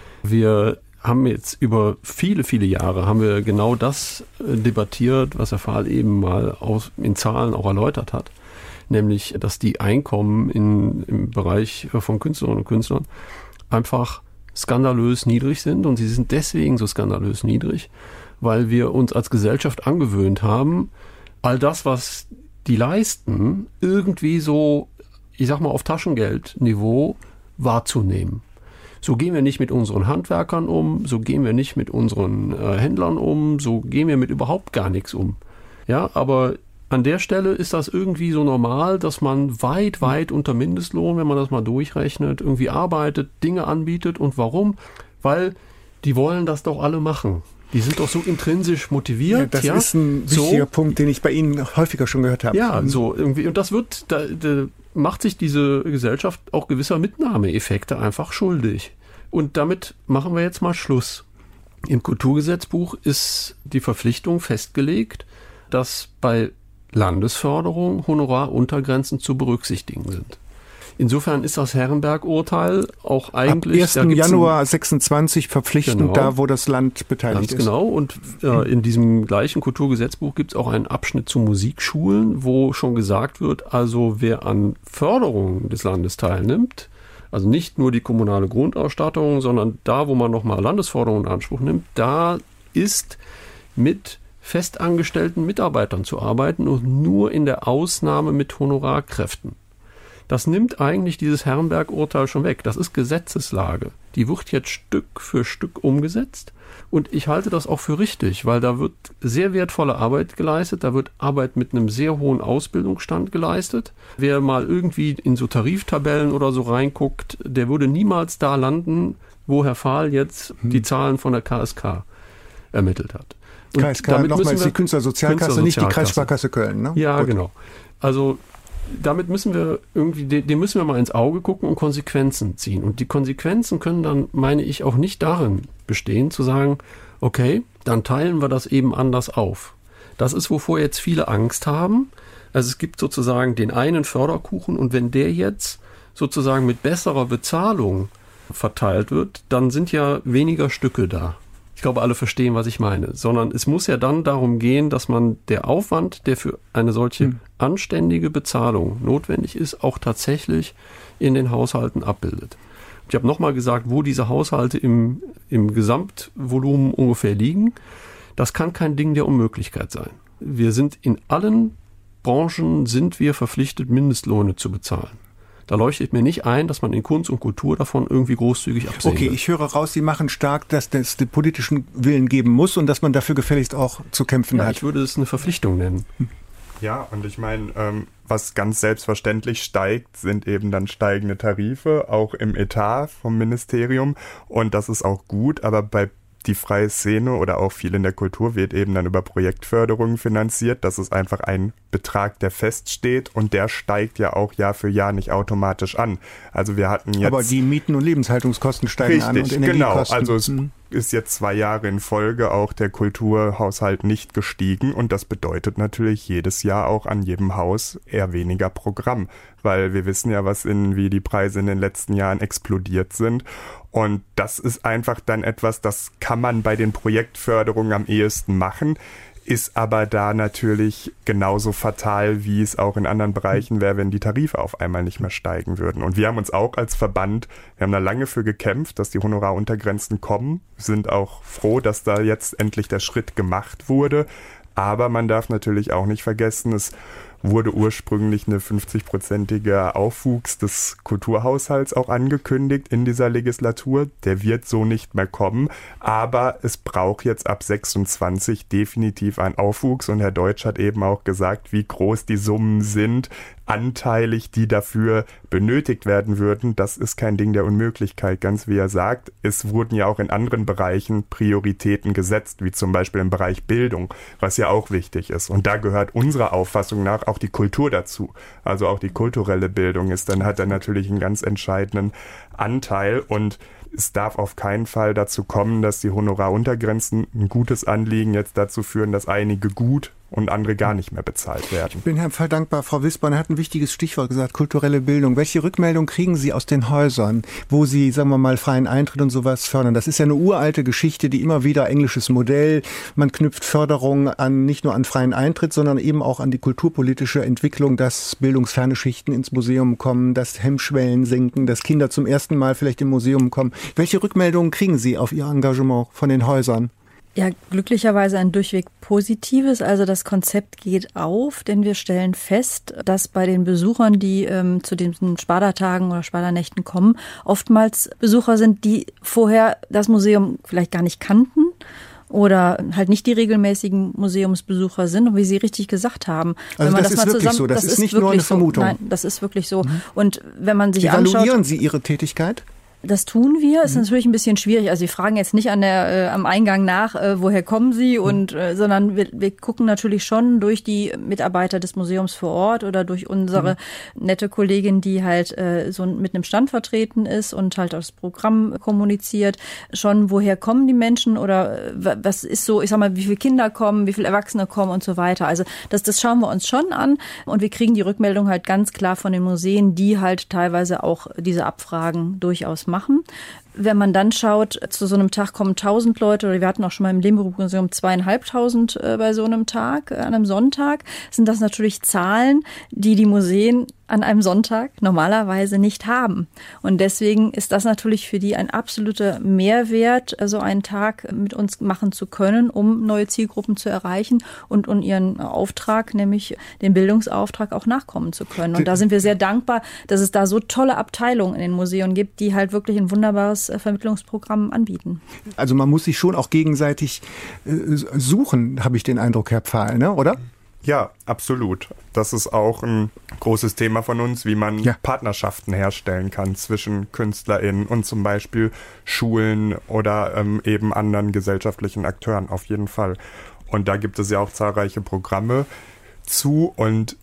Speaker 5: Wir haben jetzt über viele, viele Jahre haben wir genau das debattiert, was Herr Pfahl eben mal aus, in Zahlen auch erläutert hat. Nämlich, dass die Einkommen in, im Bereich von Künstlerinnen und Künstlern einfach skandalös niedrig sind. Und sie sind deswegen so skandalös niedrig, weil wir uns als Gesellschaft angewöhnt haben, all das, was die leisten, irgendwie so, ich sag mal, auf Taschengeldniveau wahrzunehmen. So gehen wir nicht mit unseren Handwerkern um, so gehen wir nicht mit unseren äh, Händlern um, so gehen wir mit überhaupt gar nichts um. Ja, aber an der Stelle ist das irgendwie so normal, dass man weit, weit unter Mindestlohn, wenn man das mal durchrechnet, irgendwie arbeitet, Dinge anbietet. Und warum? Weil die wollen das doch alle machen. Die sind doch so intrinsisch motiviert.
Speaker 2: Ja, das
Speaker 5: ja?
Speaker 2: ist ein wichtiger so. Punkt, den ich bei Ihnen häufiger schon gehört habe.
Speaker 5: Ja, so irgendwie. Und das wird, da, da macht sich diese Gesellschaft auch gewisser Mitnahmeeffekte einfach schuldig. Und damit machen wir jetzt mal Schluss. Im Kulturgesetzbuch ist die Verpflichtung festgelegt, dass bei Landesförderung Honoraruntergrenzen zu berücksichtigen sind. Insofern ist das Herrenberg-Urteil auch eigentlich...
Speaker 2: Ab ersten Januar sechsundzwanzig verpflichtend, genau, da wo das Land beteiligt
Speaker 5: ganz
Speaker 2: ist.
Speaker 5: Genau, und äh, in diesem gleichen Kulturgesetzbuch gibt es auch einen Abschnitt zu Musikschulen, wo schon gesagt wird, also wer an Förderung des Landes teilnimmt, also nicht nur die kommunale Grundausstattung, sondern da, wo man nochmal Landesförderung in Anspruch nimmt, da ist mit festangestellten Mitarbeitern zu arbeiten und nur in der Ausnahme mit Honorarkräften. Das nimmt eigentlich dieses Herrenberg-Urteil schon weg. Das ist Gesetzeslage. Die wird jetzt Stück für Stück umgesetzt und ich halte das auch für richtig, weil da wird sehr wertvolle Arbeit geleistet, da wird Arbeit mit einem sehr hohen Ausbildungsstand geleistet. Wer mal irgendwie in so Tariftabellen oder so reinguckt, der würde niemals da landen, wo Herr Pfahl jetzt hm. die Zahlen von der K S K ermittelt hat. Und
Speaker 2: K S K, nochmals die Künstlersozialkasse, nicht die Kreissparkasse Köln. Ne?
Speaker 5: Ja,
Speaker 2: Gut.
Speaker 5: Genau. Also damit müssen wir irgendwie, dem müssen wir mal ins Auge gucken und Konsequenzen ziehen. Und die Konsequenzen können dann, meine ich, auch nicht darin bestehen, zu sagen, okay, dann teilen wir das eben anders auf. Das ist, wovor jetzt viele Angst haben. Also es gibt sozusagen den einen Förderkuchen und wenn der jetzt sozusagen mit besserer Bezahlung verteilt wird, dann sind ja weniger Stücke da. Ich glaube, alle verstehen, was ich meine. Sondern es muss ja dann darum gehen, dass man der Aufwand, der für eine solche hm. anständige Bezahlung notwendig ist, auch tatsächlich in den Haushalten abbildet. Ich habe nochmal gesagt, wo diese Haushalte im, im Gesamtvolumen ungefähr liegen. Das kann kein Ding der Unmöglichkeit sein. Wir sind in allen Branchen sind wir verpflichtet, Mindestlohne zu bezahlen. Da leuchtet mir nicht ein, dass man in Kunst und Kultur davon irgendwie großzügig absehen
Speaker 2: Okay,
Speaker 5: will.
Speaker 2: ich höre raus, Sie machen stark, dass es den politischen Willen geben muss und dass man dafür gefälligst auch zu kämpfen
Speaker 5: ja,
Speaker 2: hat.
Speaker 5: Ich würde es eine Verpflichtung nennen.
Speaker 4: Ja, und ich meine, ähm, was ganz selbstverständlich steigt, sind eben dann steigende Tarife, auch im Etat vom Ministerium. Und das ist auch gut, aber bei die freie Szene oder auch viel in der Kultur wird eben dann über Projektförderungen finanziert. Das ist einfach ein Betrag, der feststeht und der steigt ja auch Jahr für Jahr nicht automatisch an. Also wir hatten jetzt...
Speaker 2: Aber die Mieten- und Lebenshaltungskosten steigen
Speaker 4: richtig,
Speaker 2: an und Energiekosten.
Speaker 4: Genau, also es mhm. ist jetzt zwei Jahre in Folge auch der Kulturhaushalt nicht gestiegen und das bedeutet natürlich jedes Jahr auch an jedem Haus eher weniger Programm, weil wir wissen ja, was in, wie die Preise in den letzten Jahren explodiert sind. Und das ist einfach dann etwas, das kann man bei den Projektförderungen am ehesten machen, ist aber da natürlich genauso fatal, wie es auch in anderen Bereichen wäre, wenn die Tarife auf einmal nicht mehr steigen würden. Und wir haben uns auch als Verband, wir haben da lange für gekämpft, dass die Honoraruntergrenzen kommen, sind auch froh, dass da jetzt endlich der Schritt gemacht wurde. Aber man darf natürlich auch nicht vergessen, es wurde ursprünglich eine fünfzig-prozentiger Aufwuchs des Kulturhaushalts auch angekündigt in dieser Legislatur. Der wird so nicht mehr kommen, aber es braucht jetzt ab sechsundzwanzig definitiv einen Aufwuchs und Herr Deutsch hat eben auch gesagt, wie groß die Summen sind, anteilig, die dafür benötigt werden würden. Das ist kein Ding der Unmöglichkeit, ganz wie er sagt. Es wurden ja auch in anderen Bereichen Prioritäten gesetzt, wie zum Beispiel im Bereich Bildung, was ja auch wichtig ist. Und da gehört unserer Auffassung nach auch die Kultur dazu. Also auch die kulturelle Bildung ist, dann hat er natürlich einen ganz entscheidenden Anteil und es darf auf keinen Fall dazu kommen, dass die Honoraruntergrenzen ein gutes Anliegen jetzt dazu führen, dass einige gut und andere gar nicht mehr bezahlt werden.
Speaker 2: Ich bin Herrn Fall dankbar. Frau Wispern hat ein wichtiges Stichwort gesagt, kulturelle Bildung. Welche Rückmeldung kriegen Sie aus den Häusern, wo Sie, sagen wir mal, freien Eintritt und sowas fördern? Das ist ja eine uralte Geschichte, die immer wieder englisches Modell. Man knüpft Förderung an, nicht nur an freien Eintritt, sondern eben auch an die kulturpolitische Entwicklung, dass bildungsferne Schichten ins Museum kommen, dass Hemmschwellen sinken, dass Kinder zum ersten Mal vielleicht im Museum kommen. Welche Rückmeldungen kriegen Sie auf Ihr Engagement von den Häusern?
Speaker 3: Ja, glücklicherweise ein durchweg positives. Also das Konzept geht auf, denn wir stellen fest, dass bei den Besuchern, die ähm, zu diesen Sparda-Tagen oder Sparda-Nächten kommen, oftmals Besucher sind, die vorher das Museum vielleicht gar nicht kannten oder halt nicht die regelmäßigen Museumsbesucher sind. Und wie Sie richtig gesagt haben,
Speaker 2: also wenn man das, das ist mal wirklich zusammen, so, das, das ist nicht nur eine Vermutung.
Speaker 3: So. Nein, das ist wirklich so. Mhm. Und wenn man sich
Speaker 2: Evaluieren
Speaker 3: anschaut,
Speaker 2: Sie Ihre Tätigkeit?
Speaker 3: Das tun wir. Ist natürlich ein bisschen schwierig. Also Sie fragen jetzt nicht an der, äh, am Eingang nach, äh, woher kommen Sie, und äh, sondern wir, wir gucken natürlich schon durch die Mitarbeiter des Museums vor Ort oder durch unsere mhm. nette Kollegin, die halt äh, so mit einem Stand vertreten ist und halt das Programm kommuniziert, schon woher kommen die Menschen oder äh, was ist so, ich sag mal, wie viele Kinder kommen, wie viele Erwachsene kommen und so weiter. Also das, das schauen wir uns schon an und wir kriegen die Rückmeldung halt ganz klar von den Museen, die halt teilweise auch diese Abfragen durchaus machen. Wenn man dann schaut, zu so einem Tag kommen tausend Leute, oder wir hatten auch schon mal im Lehmberuf-Museum zweieinhalbtausend äh, bei so einem Tag, äh, an einem Sonntag, sind das natürlich Zahlen, die die Museen an einem Sonntag normalerweise nicht haben. Und deswegen ist das natürlich für die ein absoluter Mehrwert, so einen Tag mit uns machen zu können, um neue Zielgruppen zu erreichen und, und ihren Auftrag, nämlich den Bildungsauftrag, auch nachkommen zu können. Und da sind wir sehr dankbar, dass es da so tolle Abteilungen in den Museen gibt, die halt wirklich ein wunderbares Vermittlungsprogramm anbieten.
Speaker 2: Also man muss sich schon auch gegenseitig äh, suchen, habe ich den Eindruck, Herr Pfahl, ne? Oder?
Speaker 4: Ja, absolut. Das ist auch ein großes Thema von uns, wie man ja. Partnerschaften herstellen kann zwischen KünstlerInnen und zum Beispiel Schulen oder ähm, eben anderen gesellschaftlichen Akteuren, auf jeden Fall. Und da gibt es ja auch zahlreiche Programme zu und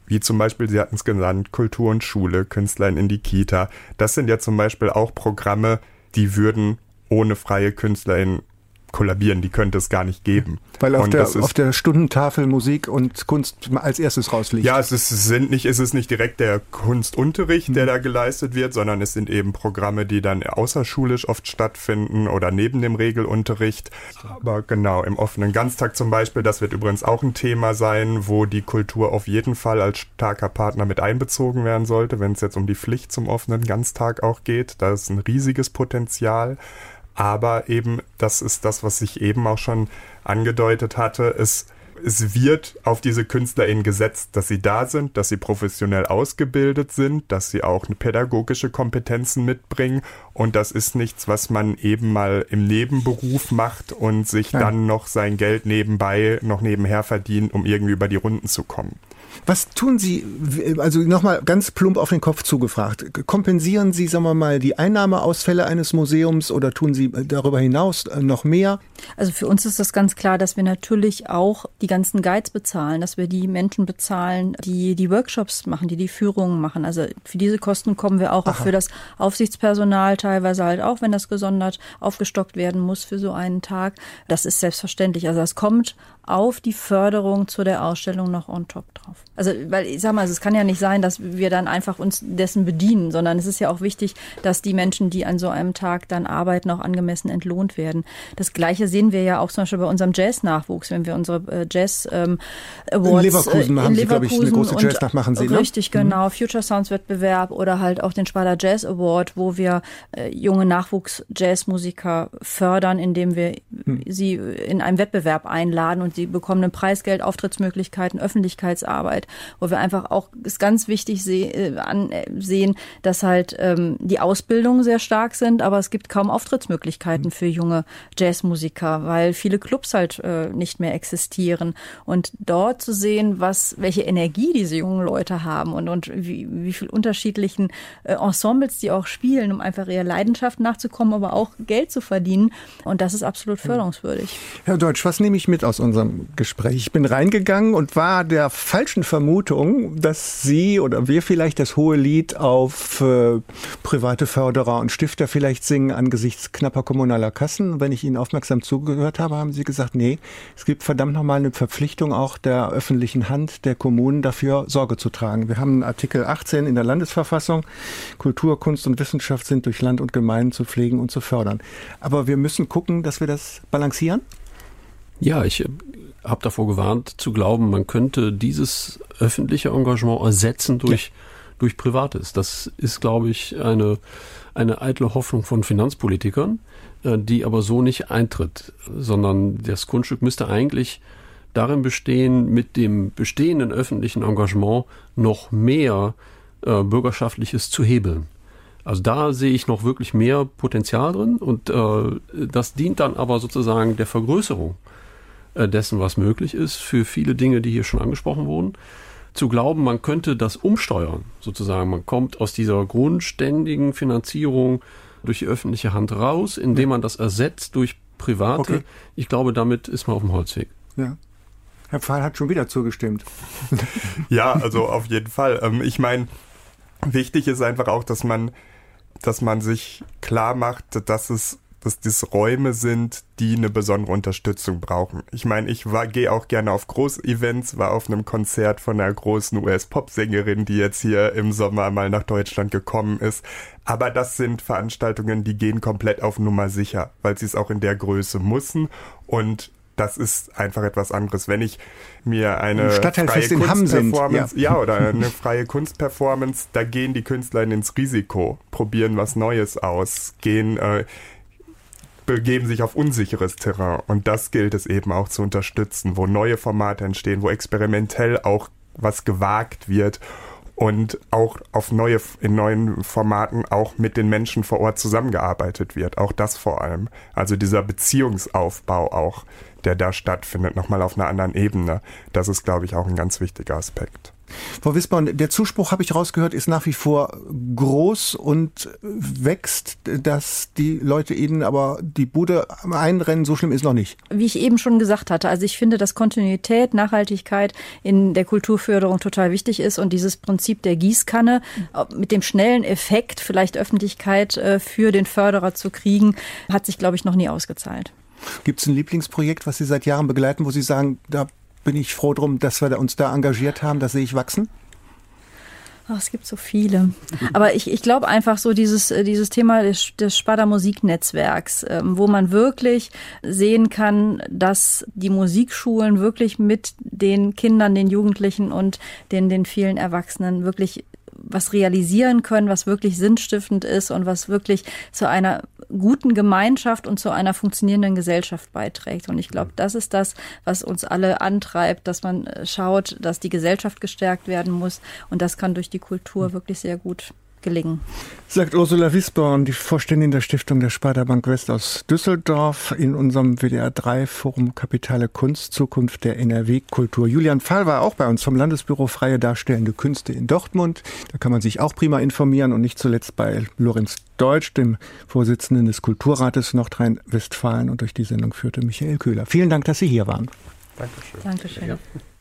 Speaker 4: wie zum Beispiel, Sie hatten es genannt, Kultur und Schule, KünstlerInnen in die Kita. Das sind ja zum Beispiel auch Programme, die würden ohne freie KünstlerInnen kollabieren, die könnte es gar nicht geben.
Speaker 2: Weil auf,
Speaker 4: und
Speaker 2: der,
Speaker 4: das ist,
Speaker 2: auf der Stundentafel Musik und Kunst als erstes rausliegt.
Speaker 4: Ja, es ist, sind nicht, es ist nicht direkt der Kunstunterricht, mhm. der da geleistet wird, sondern es sind eben Programme, die dann außerschulisch oft stattfinden oder neben dem Regelunterricht. Aber genau, im offenen Ganztag zum Beispiel, das wird übrigens auch ein Thema sein, wo die Kultur auf jeden Fall als starker Partner mit einbezogen werden sollte, wenn es jetzt um die Pflicht zum offenen Ganztag auch geht. Da ist ein riesiges Potenzial. Aber eben, das ist das, was ich eben auch schon angedeutet hatte, es, es wird auf diese KünstlerInnen gesetzt, dass sie da sind, dass sie professionell ausgebildet sind, dass sie auch eine pädagogische Kompetenzen mitbringen und das ist nichts, was man eben mal im Nebenberuf macht und sich ja. dann noch sein Geld nebenbei noch nebenher verdient, um irgendwie über die Runden zu kommen.
Speaker 2: Was tun Sie, also nochmal ganz plump auf den Kopf zugefragt, kompensieren Sie, sagen wir mal, die Einnahmeausfälle eines Museums oder tun Sie darüber hinaus noch mehr?
Speaker 3: Also für uns ist das ganz klar, dass wir natürlich auch die ganzen Guides bezahlen, dass wir die Menschen bezahlen, die die Workshops machen, die die Führungen machen. Also für diese Kosten kommen wir auch, auch für das Aufsichtspersonal teilweise halt auch, wenn das gesondert aufgestockt werden muss für so einen Tag. Das ist selbstverständlich. Also das kommt auf die Förderung zu der Ausstellung noch on top drauf. Also, weil ich sag mal, es kann ja nicht sein, dass wir dann einfach uns dessen bedienen, sondern es ist ja auch wichtig, dass die Menschen, die an so einem Tag dann arbeiten, auch angemessen entlohnt werden. Das Gleiche sehen wir ja auch zum Beispiel bei unserem Jazz-Nachwuchs, wenn wir unsere äh, Jazz ähm, Awards
Speaker 2: in Leverkusen
Speaker 3: äh,
Speaker 2: haben in Sie, glaube ich, eine große Jazz-Nacht machen Sie, ne?
Speaker 3: Richtig, genau. Mhm. Future Sounds Wettbewerb oder halt auch den Sparda Jazz Award, wo wir äh, junge Nachwuchs-Jazzmusiker fördern, indem wir mhm. sie in einem Wettbewerb einladen und sie bekommen ein Preisgeld, Auftrittsmöglichkeiten, Öffentlichkeitsarbeit, wo wir einfach auch, ist ganz wichtig seh, äh, ansehen, dass halt ähm, die Ausbildungen sehr stark sind, aber es gibt kaum Auftrittsmöglichkeiten für junge Jazzmusiker, weil viele Clubs halt äh, nicht mehr existieren. Und dort zu sehen, was, welche Energie diese jungen Leute haben und, und wie, wie viel unterschiedlichen äh, Ensembles die auch spielen, um einfach ihrer Leidenschaft nachzukommen, aber auch Geld zu verdienen. Und das ist absolut förderungswürdig.
Speaker 2: Herr Deutsch, was nehme ich mit aus unserem Gespräch? Ich bin reingegangen und war der falschen Vermutung, dass Sie oder wir vielleicht das hohe Lied auf äh, private Förderer und Stifter vielleicht singen angesichts knapper kommunaler Kassen. Wenn ich Ihnen aufmerksam zugehört habe, haben Sie gesagt, nee, es gibt verdammt nochmal eine Verpflichtung auch der öffentlichen Hand, der Kommunen dafür Sorge zu tragen. Wir haben Artikel achtzehn in der Landesverfassung, Kultur, Kunst und Wissenschaft sind durch Land und Gemeinden zu pflegen und zu fördern. Aber wir müssen gucken, dass wir das balancieren?
Speaker 5: Ja, ich habe davor gewarnt, zu glauben, man könnte dieses öffentliche Engagement ersetzen durch, ja. durch Privates. Das ist, glaube ich, eine, eine eitle Hoffnung von Finanzpolitikern, die aber so nicht eintritt, sondern das Kunststück müsste eigentlich darin bestehen, mit dem bestehenden öffentlichen Engagement noch mehr äh, Bürgerschaftliches zu hebeln. Also da sehe ich noch wirklich mehr Potenzial drin und äh, das dient dann aber sozusagen der Vergrößerung dessen, was möglich ist, für viele Dinge, die hier schon angesprochen wurden. Zu glauben, man könnte das umsteuern, sozusagen. Man kommt aus dieser grundständigen Finanzierung durch die öffentliche Hand raus, indem man das ersetzt durch Private. Okay. Ich glaube, damit ist man auf dem Holzweg.
Speaker 2: Ja. Herr Pfahl hat schon wieder zugestimmt.
Speaker 4: Ja, also auf jeden Fall. Ich meine, wichtig ist einfach auch, dass man, dass man sich klar macht, dass es dass das Räume sind, die eine besondere Unterstützung brauchen. Ich meine, ich gehe auch gerne auf Großevents, war auf einem Konzert von einer großen U S-Pop-Sängerin, die jetzt hier im Sommer mal nach Deutschland gekommen ist. Aber das sind Veranstaltungen, die gehen komplett auf Nummer sicher, weil sie es auch in der Größe müssen und das ist einfach etwas anderes. Wenn ich mir eine freie Kunstperformance, ja. ja, oder eine freie Kunstperformance, da gehen die Künstler ins Risiko, probieren was Neues aus, gehen äh, begeben sich auf unsicheres Terrain und das gilt es eben auch zu unterstützen, wo neue Formate entstehen, wo experimentell auch was gewagt wird und auch auf neue, in neuen Formaten auch mit den Menschen vor Ort zusammengearbeitet wird, auch das vor allem. Also dieser Beziehungsaufbau auch, der da stattfindet, nochmal auf einer anderen Ebene, das ist, glaube ich, auch ein ganz wichtiger Aspekt.
Speaker 2: Frau Wisborn, der Zuspruch, habe ich rausgehört, ist nach wie vor groß und wächst, dass die Leute Ihnen aber die Bude einrennen, so schlimm ist noch nicht.
Speaker 3: Wie ich eben schon gesagt hatte, also ich finde, dass Kontinuität, Nachhaltigkeit in der Kulturförderung total wichtig ist und dieses Prinzip der Gießkanne mit dem schnellen Effekt, vielleicht Öffentlichkeit für den Förderer zu kriegen, hat sich, glaube ich, noch nie ausgezahlt. Gibt
Speaker 2: es ein Lieblingsprojekt, was Sie seit Jahren begleiten, wo Sie sagen, da bin ich froh drum, dass wir uns da engagiert haben, das sehe ich wachsen?
Speaker 3: Ach, es gibt so viele. Aber ich, ich glaube einfach so dieses, dieses Thema des, des Sparda Musiknetzwerks, ähm, wo man wirklich sehen kann, dass die Musikschulen wirklich mit den Kindern, den Jugendlichen und den, den vielen Erwachsenen wirklich was realisieren können, was wirklich sinnstiftend ist und was wirklich zu einer guten Gemeinschaft und zu einer funktionierenden Gesellschaft beiträgt. Und ich glaube, das ist das, was uns alle antreibt, dass man schaut, dass die Gesellschaft gestärkt werden muss. Und das kann durch die Kultur wirklich sehr gut gelingen.
Speaker 2: Sagt Ursula Wisborn, die Vorständin der Stiftung der Sparda Bank West aus Düsseldorf, in unserem W D R drei Forum Kapitale Kunst, Zukunft der N R W-Kultur. Julian Pfahl war auch bei uns vom Landesbüro Freie Darstellende Künste in Dortmund. Da kann man sich auch prima informieren und nicht zuletzt bei Lorenz Deutsch, dem Vorsitzenden des Kulturrates Nordrhein-Westfalen. Und durch die Sendung führte Michael Köhler. Vielen Dank, dass Sie hier waren.
Speaker 4: Dankeschön.
Speaker 3: Dankeschön. Ja.